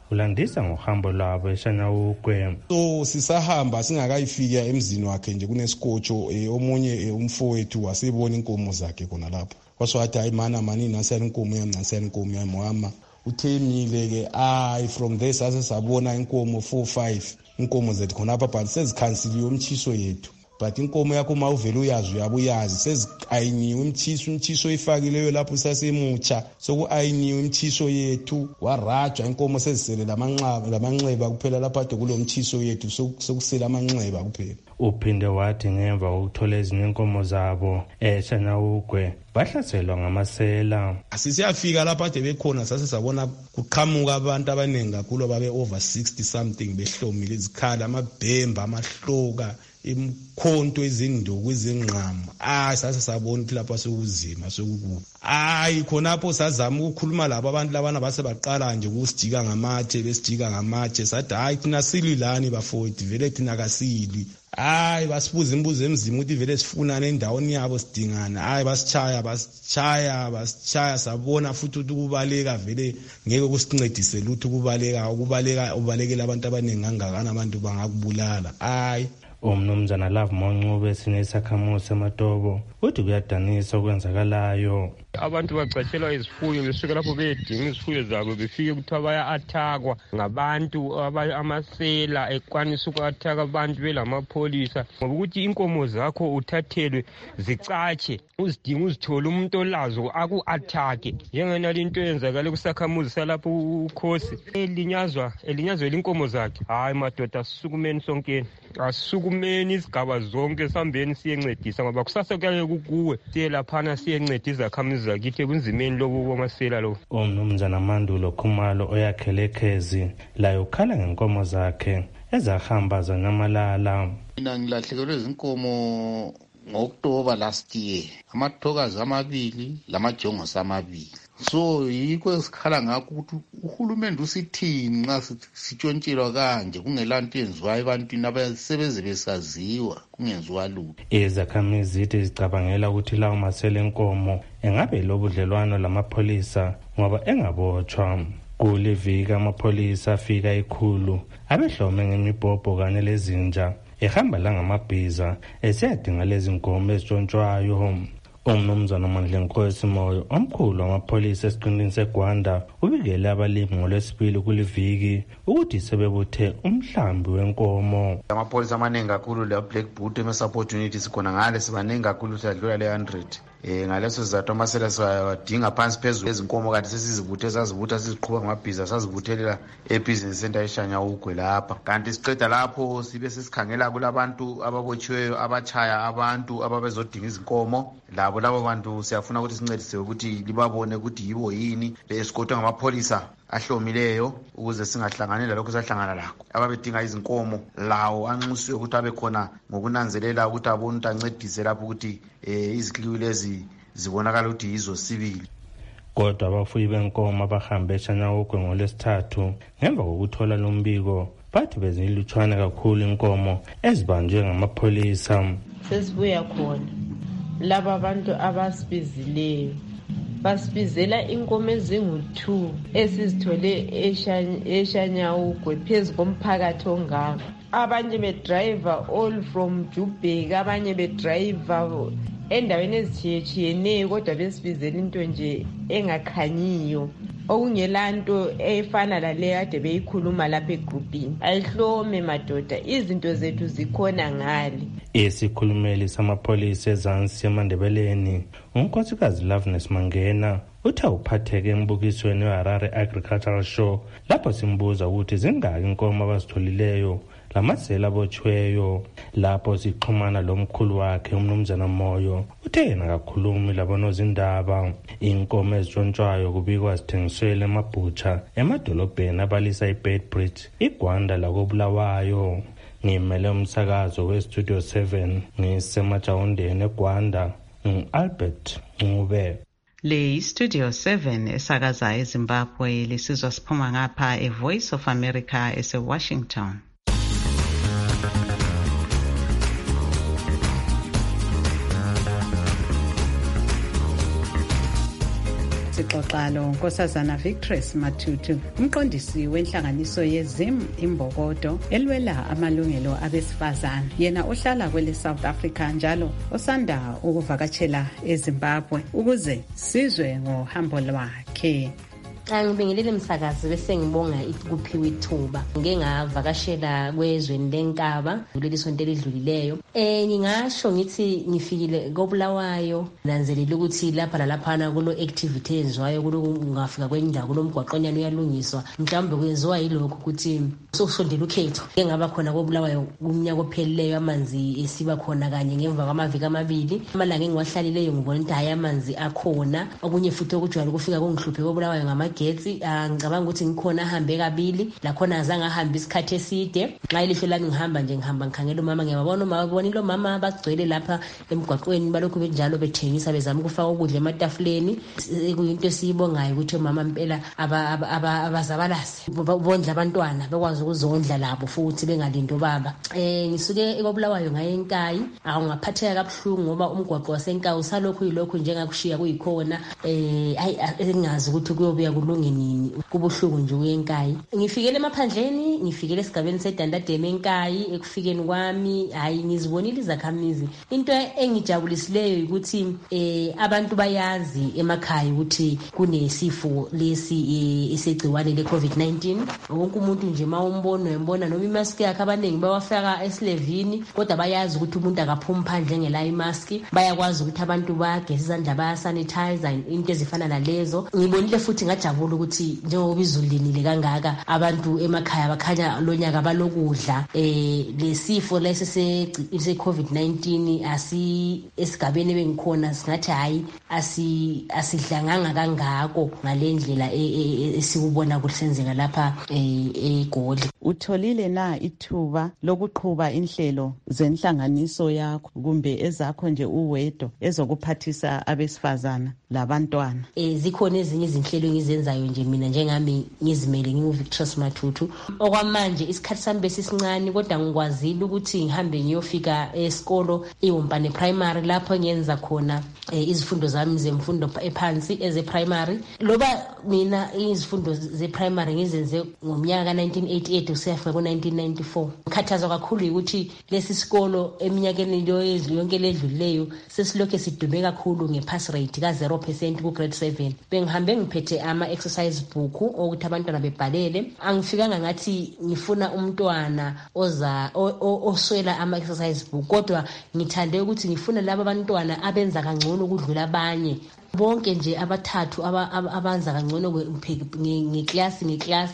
ulandisa ngohambo lwabo eShanyawugwe. So sisahamba singakayifika emzini wakhe nje kunesikotsho omunye umfowethu wasebona inkomo zakhe khona lapho. Waswathi hayi mana mani nasani inkomo yami nasani inkomo yami mama. Uthemile ke ay from there sase sabona inkomo four five inkomo zethu khona lapha but sezikhansiliwe umtshiso yethu. But inkomo yakho mawuvela uyazi uyabuyazi sezikayiniwe umtshiso umtshiso oyifakileyo lapho sasemutsha sokuayiniwe umtshiso yethu warajwa inkomo sezisele lamanxeba lamanxeba kuphela lapha ade kulo mtshiso yethu sokusela amanxeba kuphela. Uphinde wathi ngemva ukuthola ezinye inkomo zabo eShanyawugwe bahlaselwa ngamasela. Asisiyafika lapha ade bekhona sase sabona kuqhamuka abantu abanengi kakhulu babe over sixty something behlomile izikhala amabhemba amahloka imkhonto ezinduku izingqama. Ah sase sabona ukuthi lapha sekuzima sekukubi. Hayi khonapho sazama ukukhuluma labo abantu labana base baqala nje ukusijika ngamatshe besijika ngamatshe sathi hayi thina sililani bafowethu vele thina kasili. Hayi basibuza imbuzo emzima ukuthi vele sifuna nendaweni yabo sidingana. Hayi basichaya basichaya basichaya sabona futhi ukuthi kubaleka vele ngeke kusincedise lutho kubaleka ukubaleka ubalekela abantu abaningi kangakana abantu bangakubulala. Hayi umnumzana Love Moncube esinye isakhamuzi eMatobo uthi kuyadanisa okwenzakalayo. Abantu bacatshelwa izifuyo besuka lapho bedinga izifuyo zabo befike kuthiwa baya-athakwa ngabantu amasela ekwanisa uku-athaka abantu belamapholisa ngoba ukuthi inkomo zakho uthathelwe zicatshe uzidinga uzithole umuntu olazo aku-athake njengenali into eyenzakale kusakhamuzi salapho ukhosi elinyazwa elinyazwa inkomo zakhe. Hayi madoda asisukumeni sonkeni asisukumeni izigaba zonke sihambeni siyencedisa ngoba kusasa kuyaye kukuwe siye laphana siyenceda izakhamuzi zakithi kunzimeni lobu kwamasela lo. Umnumzana Mandulo Khumalo oyakhele Khezi layo ukhala ngenkomo zakhe ezahamba zanyamalala. Mina ngilahlekelwe izinkomo ngoktoba last year amathokazi amabili lamajongosi amabili. So yikho esikhala ngakho ukuthi uhulumende usithini nxa sitshontshelwa kanje kungelanto yenziwayo ebantwini abasebeze besaziwa kungenziwa lutho. Izakhamizi zithi zicabangela ukuthi lawo masela enkomo engabe lobudlelwano lamapholisa ngoba engabotshwa. Kulivika amapholisa afika ikhulu abehlome ngemibhobho kanye lezinja ehamba la ngamabhiza esiyadinga lezi nkomo ezitshontshwayo. Umnumzana Mandlenkosi Moyo omkhulu wamapholisa esiqindini seGwanda ubikele abalimi ngolwesibili kuliviki ukuthi sebebuthe umhlambi wenkomo. Amapholisa amaningi kakhulu la Black Boot eMasupport Unit sikhona ngale sibaningi kakhulu sidlula le one hundred. Eh ngaleso sizathu amasela siwadinga phansi phezulu ezinkomo kanti sesizivuthe sazivutha siziqhubeka ngamabhiza sazivuthelela ebusiness center eShanyawugwe lapha. Kanti siqeda lapho sibe sesikhangela kulabantu ababotshiweyo abachaya abantu ababezodinga izinkomo. Labo labo bantu siyafuna ukuthi sincedise ukuthi libabone ukuthi yibo yini besikotwa ngamapholisa ahlomileyo ukuze singahlanganela lokho sahlangana lakho. Ababedinga izinkomo lawo anxusiwe ukuthi abe khona ngokunanzelela ukuthi abontu ancedise lapho ukuthi eh izikliwi lezi zibonakala ukuthi yizo sibili. Kodwa abafuyi benkomo abahambe eShanyawugwe ngolesithathu ngemva kokuthola lombiko bathi bezilutshwana kakhulu inkomo ezibanjwe ngamapholisa. Sesibuya khona laba abantu abasibizileyo basibizela inkomo ezingu-two esizithole eShanyawugwe phezu komphakathi ongaka. Abanye bedrayiva all from Joburg, abanye bedrayiva endaweni ezitshiyetshiyeneyo kodwa besibizela into nje engakhanyiyo okungela nto efana laleyo ade beyikhuluma lapha egrupini. Ayihlome madoda, izinto zethu zikhona ngale. Isikhulumeli samapholisa eZansi eMandebeleni unkosikazi Loveness Mangena uthi uphatheke embukisweni weHarare Agricultural Show lapho simbuza ukuthi zingaki inkomo abazitholileyo lamasela abotshiweyo. Lapho sixhumana lomkhulu wakhe umnumzana Moyo uthe yena akakhulumi labonozindaba. Inkomo ezitshontshwayo kubikwa zithengiselwe emabhutsha emadolobheni abalisa iBedbridge iGwanda lakobulawayo. Ngimele umsakazo weStudio seven ngisemajawundeni eGwanda ngu-Albert Ncube. Le Studio seven esakaza eZimbabwe lisizwa siphuma ngapha eVoice of America ese-Washington. besixoxa lo Nkosazana Victress Matutu, umqondisi wenhlanganiso yeZim Imbokodo elwela amalungelo abesifazane, yena ohlala kwele South Africa njalo osanda ukuvakatshela eZimbabwe ukuze sizwe ngohambo lwakhe. Ngibingelele msakazi bese ngibonga ukuphiwa ithuba. Ngike ngavakashela kwezweni lenkaba kuleli sonto elidlulileyo. Eh ngingasho ngithi ngifikile koBulawayo nanzelela ukuthi lapha nalaphana kulo activity enziwayo kulo ngafika kwendawo kulomgwaqonyana uyalungiswa. Mhlawumbe kwenziwa yilokho ukuthi sokusondela ukhetho. Ngeke ngaba khona koBulawayo kumnyaka ophelileyo amanzi esiba khona kanye ngemva kwamaviki amabili. Amalanga engiwahlalileyo ngibona ukuthi hayi amanzi akhona. Okunye futhi okujwayele ukufika kungihluphe koBulawayo ngama getsi ngicabanga ukuthi ngikhona ahambe kabili la khona azange ahambe isikhathi eside. Nxa ilihlo lami ngihamba nje ngihamba ngikhangela umama ngiyabona umama babona lo mama abagcwele lapha emgwaqweni balokhu benjalo bethengisa bezama ukufaka ukudla ematafuleni. Kuyinto esiyibongayo ukuthi umama impela abazabalasi bondla abantwana bekwazi ukuzondla labo futhi bengalindi ubaba. Eh ngisuke ekoBulawayo ngaye eNkayi awungaphatheka kabuhlungu ngoba umgwaqo waseNkayi usalokhu yilokhu njengakushiya kuyikhona. Eh ayi engazi ukuthi kuyobuya kulunge nini kubuhlungu nje uyenkayi. Ngifikele emaphandleni ngifikele esigabeni seDandademe eNkayi. Ekufikeni kwami hayi ngizibonile izakhamizi. Into engijabulisileyo ukuthi eh abantu bayazi emakhaya ukuthi kunesifo lesi esegciwane leCovid nineteen. Wonke umuntu nje mawumbona uyembona noma imask yakhe abaningi bawafaka esilevini kodwa bayazi ukuthi umuntu akaphumi phandle ngela imask. Bayakwazi ukuthi abantu bageza izandla baya sanitize into ezifana nalezo. Ngibonile futhi ngajabula ukuthi njengoba izulu linile kangaka abantu emakhaya bakhanya lonyaka balokudla. Eh lesifo lesi se Covid nineteen asi esigabeni bengikhona singathi hayi asi asidlanganga kangako ngalendlela esikubona kusenzeka lapha eGoli. Utholile na ithuba lokuqhuba inhlelo zenhlanganiso yakho kumbe ezakho nje uwedwa ezokuphathisa abesifazana labantwana? Eh zikhona ezinye izinhlelo engizenzayo nje mina njengami ngizimele nginguVictress Matutu. Okwamanje isikhathi sami besisincane kodwa ngikwazile ukuthi ngihambe ngiyofika esikolo iWompane Primary lapho ngiyenza khona izifundo zami zemfundo ephansi eze primary. Loba mina izifundo ze primary ngizenze ngomnyaka nineteen eighty-eight usiyafika ku nineteen ninety-four. Ngikhathazwa kakhulu ukuthi lesi sikolo eminyakeni leyo yonke ledlulileyo sesilokho sidume kakhulu ngepass rate ka zero percent ku grade seven. Bengihambe ngiphethe ama exercise book ukuthi abantwana bebhalele. Angifikanga ngathi ngifuna umntwana oza oswela ama exercise book kodwa ngithande ukuthi ngifuna laba abantwana abenza kangcono ukudlula abanye. Bonke nje abathathu abanza kangcono ngeclass ngeclass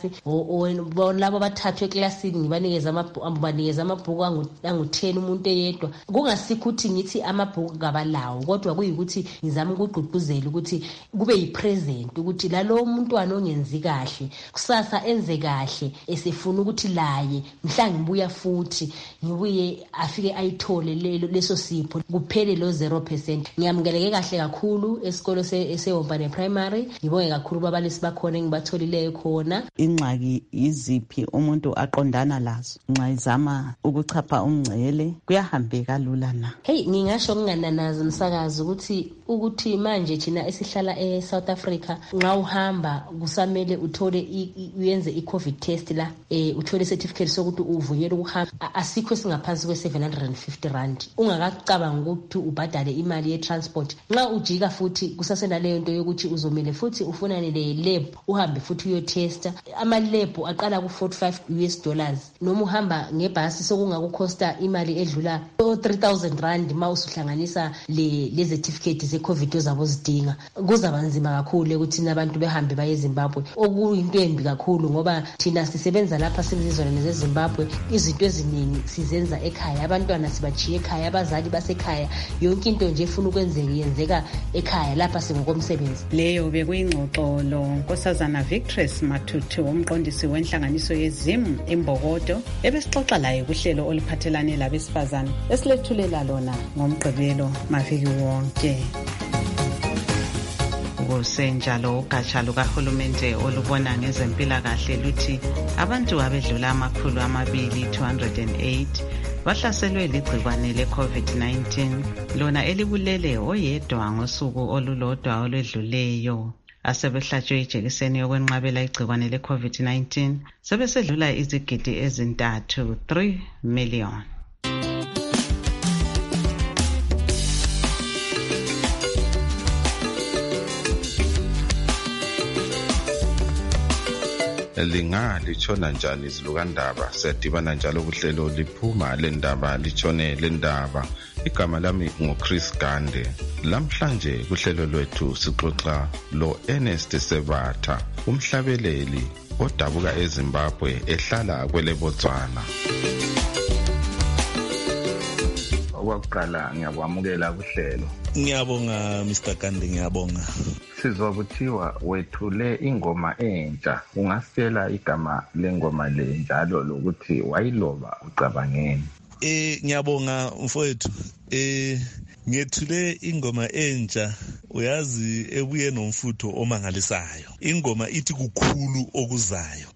labo abathathu eclassini ngibanikeza amabhuku banikeza amabhuku angu ten umuntu eyedwa. Kungasikho ukuthi ngithi amabhuku ngabalawo kodwa kuyikuthi ngizama ukugqugquzela ukuthi kube yipresent ukuthi lalo umntwana ongenzi kahle kusasa enze kahle esefuna ukuthi laye mhla ngibuya futhi ngibuye afike ayithole leso sipho kuphele lo zero percent. Ngiyamkeleke kahle kakhulu esikolo seWompane Primary. Ngibonge kakhulu babalisi bakhona engibatholileyo khona. Ingxaki iziphi umuntu aqondana lazo nxa izama ukuchapha umngcele kuyahambeka lula na? Hey ngingasho ngingananazi msakazi ukuthi ukuthi manje thina esihlala eSouth Africa nxa uhamba kusamele uthole uyenze iCovid test la eh uthole certificate sokuthi uvunyelwe ukuhamba. Asikho singaphansi kwe seven hundred fifty rand. Ungakacabanga ukuthi ubhadale imali ye-transport. Nxa ujika futhi kusasena leyo nto yokuthi uzomele futhi ufunane le lab uhambe futhi uyotesta. Ama lab aqala ku forty-five US dollars. Noma uhamba ngebhasi sokungakukhosta imali edlula three thousand rand mawusuhlanganisa le le certificate ze Covid ozabo zidinga. Kuzaba nzima kakhulu ukuthi abantu behambe baye eZimbabwe. Okuyinto embi kakhulu ngoba thina sisebenza lapha sizizwana zeZimbabwe izinto eziningi sizenza ekhaya. Abantwana sibachiye ekhaya, abazali basekhaya. Yonke into nje efuna ukwenzeka yenzeka ekhaya lapha singokomsebenzi. Leyo bekuyingxoxo lo Nkosazana Victress Matutu umqondisi wenhlanganiso yeZim Imbokodo ebesixoxa laye kuhlelo oluphathelane labesifazana esilethulela lona ngomgqibelo maviki wonke. Kusenjalo ugatsha lukahulumende olubona ngezempilakahle luthi abantu abedlula amakhulu amabili two hundred eight bahlaselwe ligcikwane leCovid nineteen lona elibulele oyedwa ngosuku olulodwa olwedluleyo. asebehlatshwe ijekiseni yokwenqabela igcikwane le-covid nineteen sebesedlula izigidi ezintathu, three million. linga litshona njani izilukandaba siyadibana njalo kuhlelo liphuma lendaba litshone lendaba. Igama lami nguChris Gande. Lamhlanje kuhlelo lwethu sixoxa lo Ernest Sebatha, umhlabeleli odabuka eZimbabwe ehlala kwele Botswana. Okwaqala ngiyakwamukela kuhlelo. Ngiyabonga Mister Gande, ngiyabonga. Sizwa kuthiwa wethule ingoma entsha. Ungasitshela igama lengoma le njalo lokuthi wayiloba ucabangeni? Eh ngiyabonga mfowethu. Eh ngethule ingoma entsha, uyazi ebuye nomfutho omangalisayo. Ingoma ithi kukhulu okuzayo.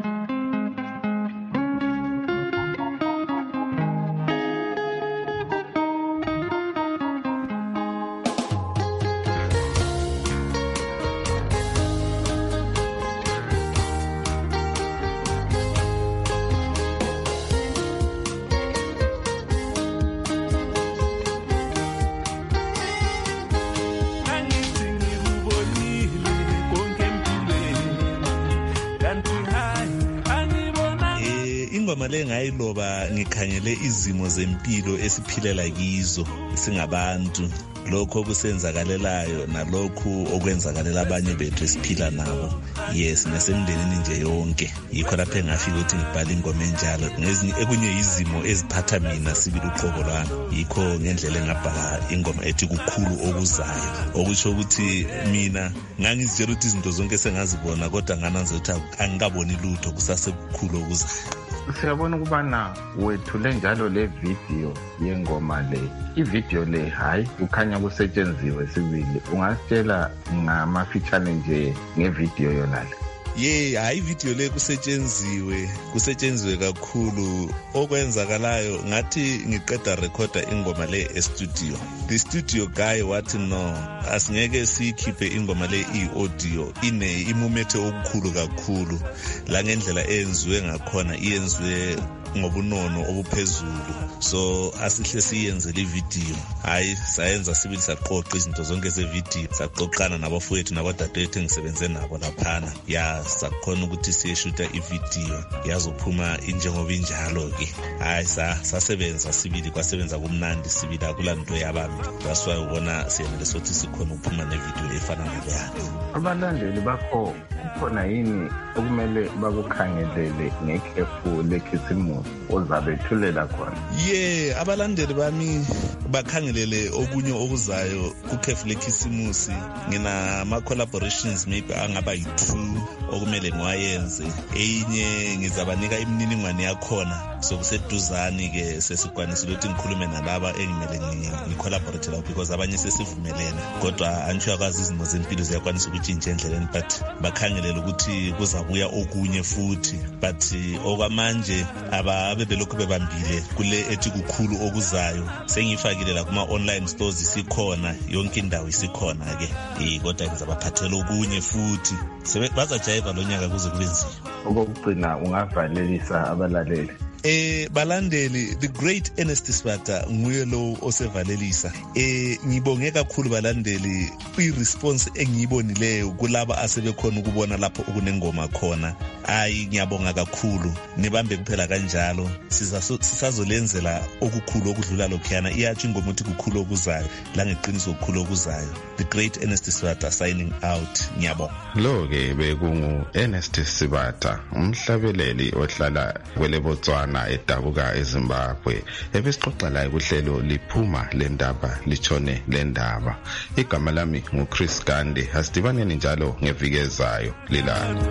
Ingoma le ngayiloba ngikhangele izimo zempilo esiphilela kizo singabantu, lokho okusenzakalelayo nalokho okwenzakalela abanye bethu esiphila nabo. Yes, nasemndenini nje yonke. Yikho lapho engafika ukuthi ngibhale ingoma enjalo. Ngezinye ekunye izimo eziphatha mina sibili uqobo lwami. Yikho ngendlela engabhala ingoma ethi kukhulu okuzayo. Okusho ukuthi mina ngangizitshela ukuthi izinto zonke sengazibona kodwa ngananzo ukuthi angikaboni lutho kusasekukhulu okuzayo. Siyabona ukubana wethule njalo le video yengoma le. I-video le hayi ukhanya kusetshenziswe sibili. Ungasitshela ngamafitshane nje ngevideo yona le? Ye, hayi video le kusetshenziswe, kusetshenziswe kakhulu. Okwenzakalayo ngathi ngiqeda recorda ingoma le e-studio. The studio guy wathi no, asingeke sikhiphe ingoma le i-audio, ine imumethe okukhulu kakhulu. La ngendlela enziwe ngakhona iyenziwe ngobunono obuphezulu, so asihle siyenze le video. Hayi sayenza sibili saqoqa izinto zonke ze-video, saqoqana nabafowethu nabadadewethu engisebenze nabo laphana. Ya sakhona ukuthi siyeshuta i-video yazophuma injengoba injalo ke. Hayi sasebenza sibili, kwasebenza kumnandi sibili, akulanto yabami. That's why ubona siyenele sothi sikhona ukuphuma ne-video efana naleyana. Abalandeli bakho kukhona yini okumele bakukhangelele ngekhefu lekhisimusi ozabe thulela khona? Yeah, abalandeli bami bakhangelele okunye okuzayo kukhefu lekhisimusi. Ngina ama collaborations maybe angaba yi-two okumele ngiwayenze. Eyinye ngizabanika imininingwane yakhona, so kuseduzani ke sesikwanisile ukuthi ngikhulume nalaba engimele ngicollaborate lapho because abanye sesivumelene. Kodwa anjuyakwazi izimo zempilo ziyakwanisa ukuthi inje endleleni, but bakhangelele ukuthi kuzabuya okunye futhi. But okwamanje ababe belokhu bebambile kule ethi kukhulu okuzayo. Sengifakile la kuma online stores isikhona, yonke indawo isikhona ke. Eh kodwa ngizabaphathela okunye futhi. Sebe bazajayiva lo nyaka kuze kube nzima. Okugcina ungavalelisa abalaleli? Eh balandeli, the great Ernest Sebatha nguye lo osevalelisa. Eh ngibonge kakhulu balandeli i-response engiyibonileyo kulaba asebekhona ukubona lapho okunengoma khona. Ayi ngiyabonga kakhulu, nibambe kuphela kanjalo. Sisazolenzela okukhulu okudlula lokhuyana. Iyathi ingoma uthi kukhulu okuzayo, la ngeqiniso kukhulu okuzayo. The great Ernest Sebatha signing out. Ngiyabonga. Lo ke bekungu Ernest Sebatha, umhlabeleli ohlala kwele Botswana edabuka eZimbabwe. Ebesixoxa la kuhlelo liphuma lendaba litshone lendaba. Igama lami nguChris Gande. Asidibaneni njalo ngeviki ezayo lilalo.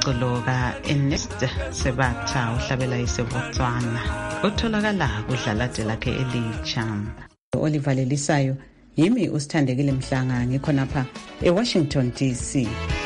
umculo ka-Ernest Sebatha uhlabela iseBotswana otholakala kudlalade lakhe elitsha. Oliver Lelisayo, yimi uSithandekile Mhlanga, ngikhonapha eWashington D C.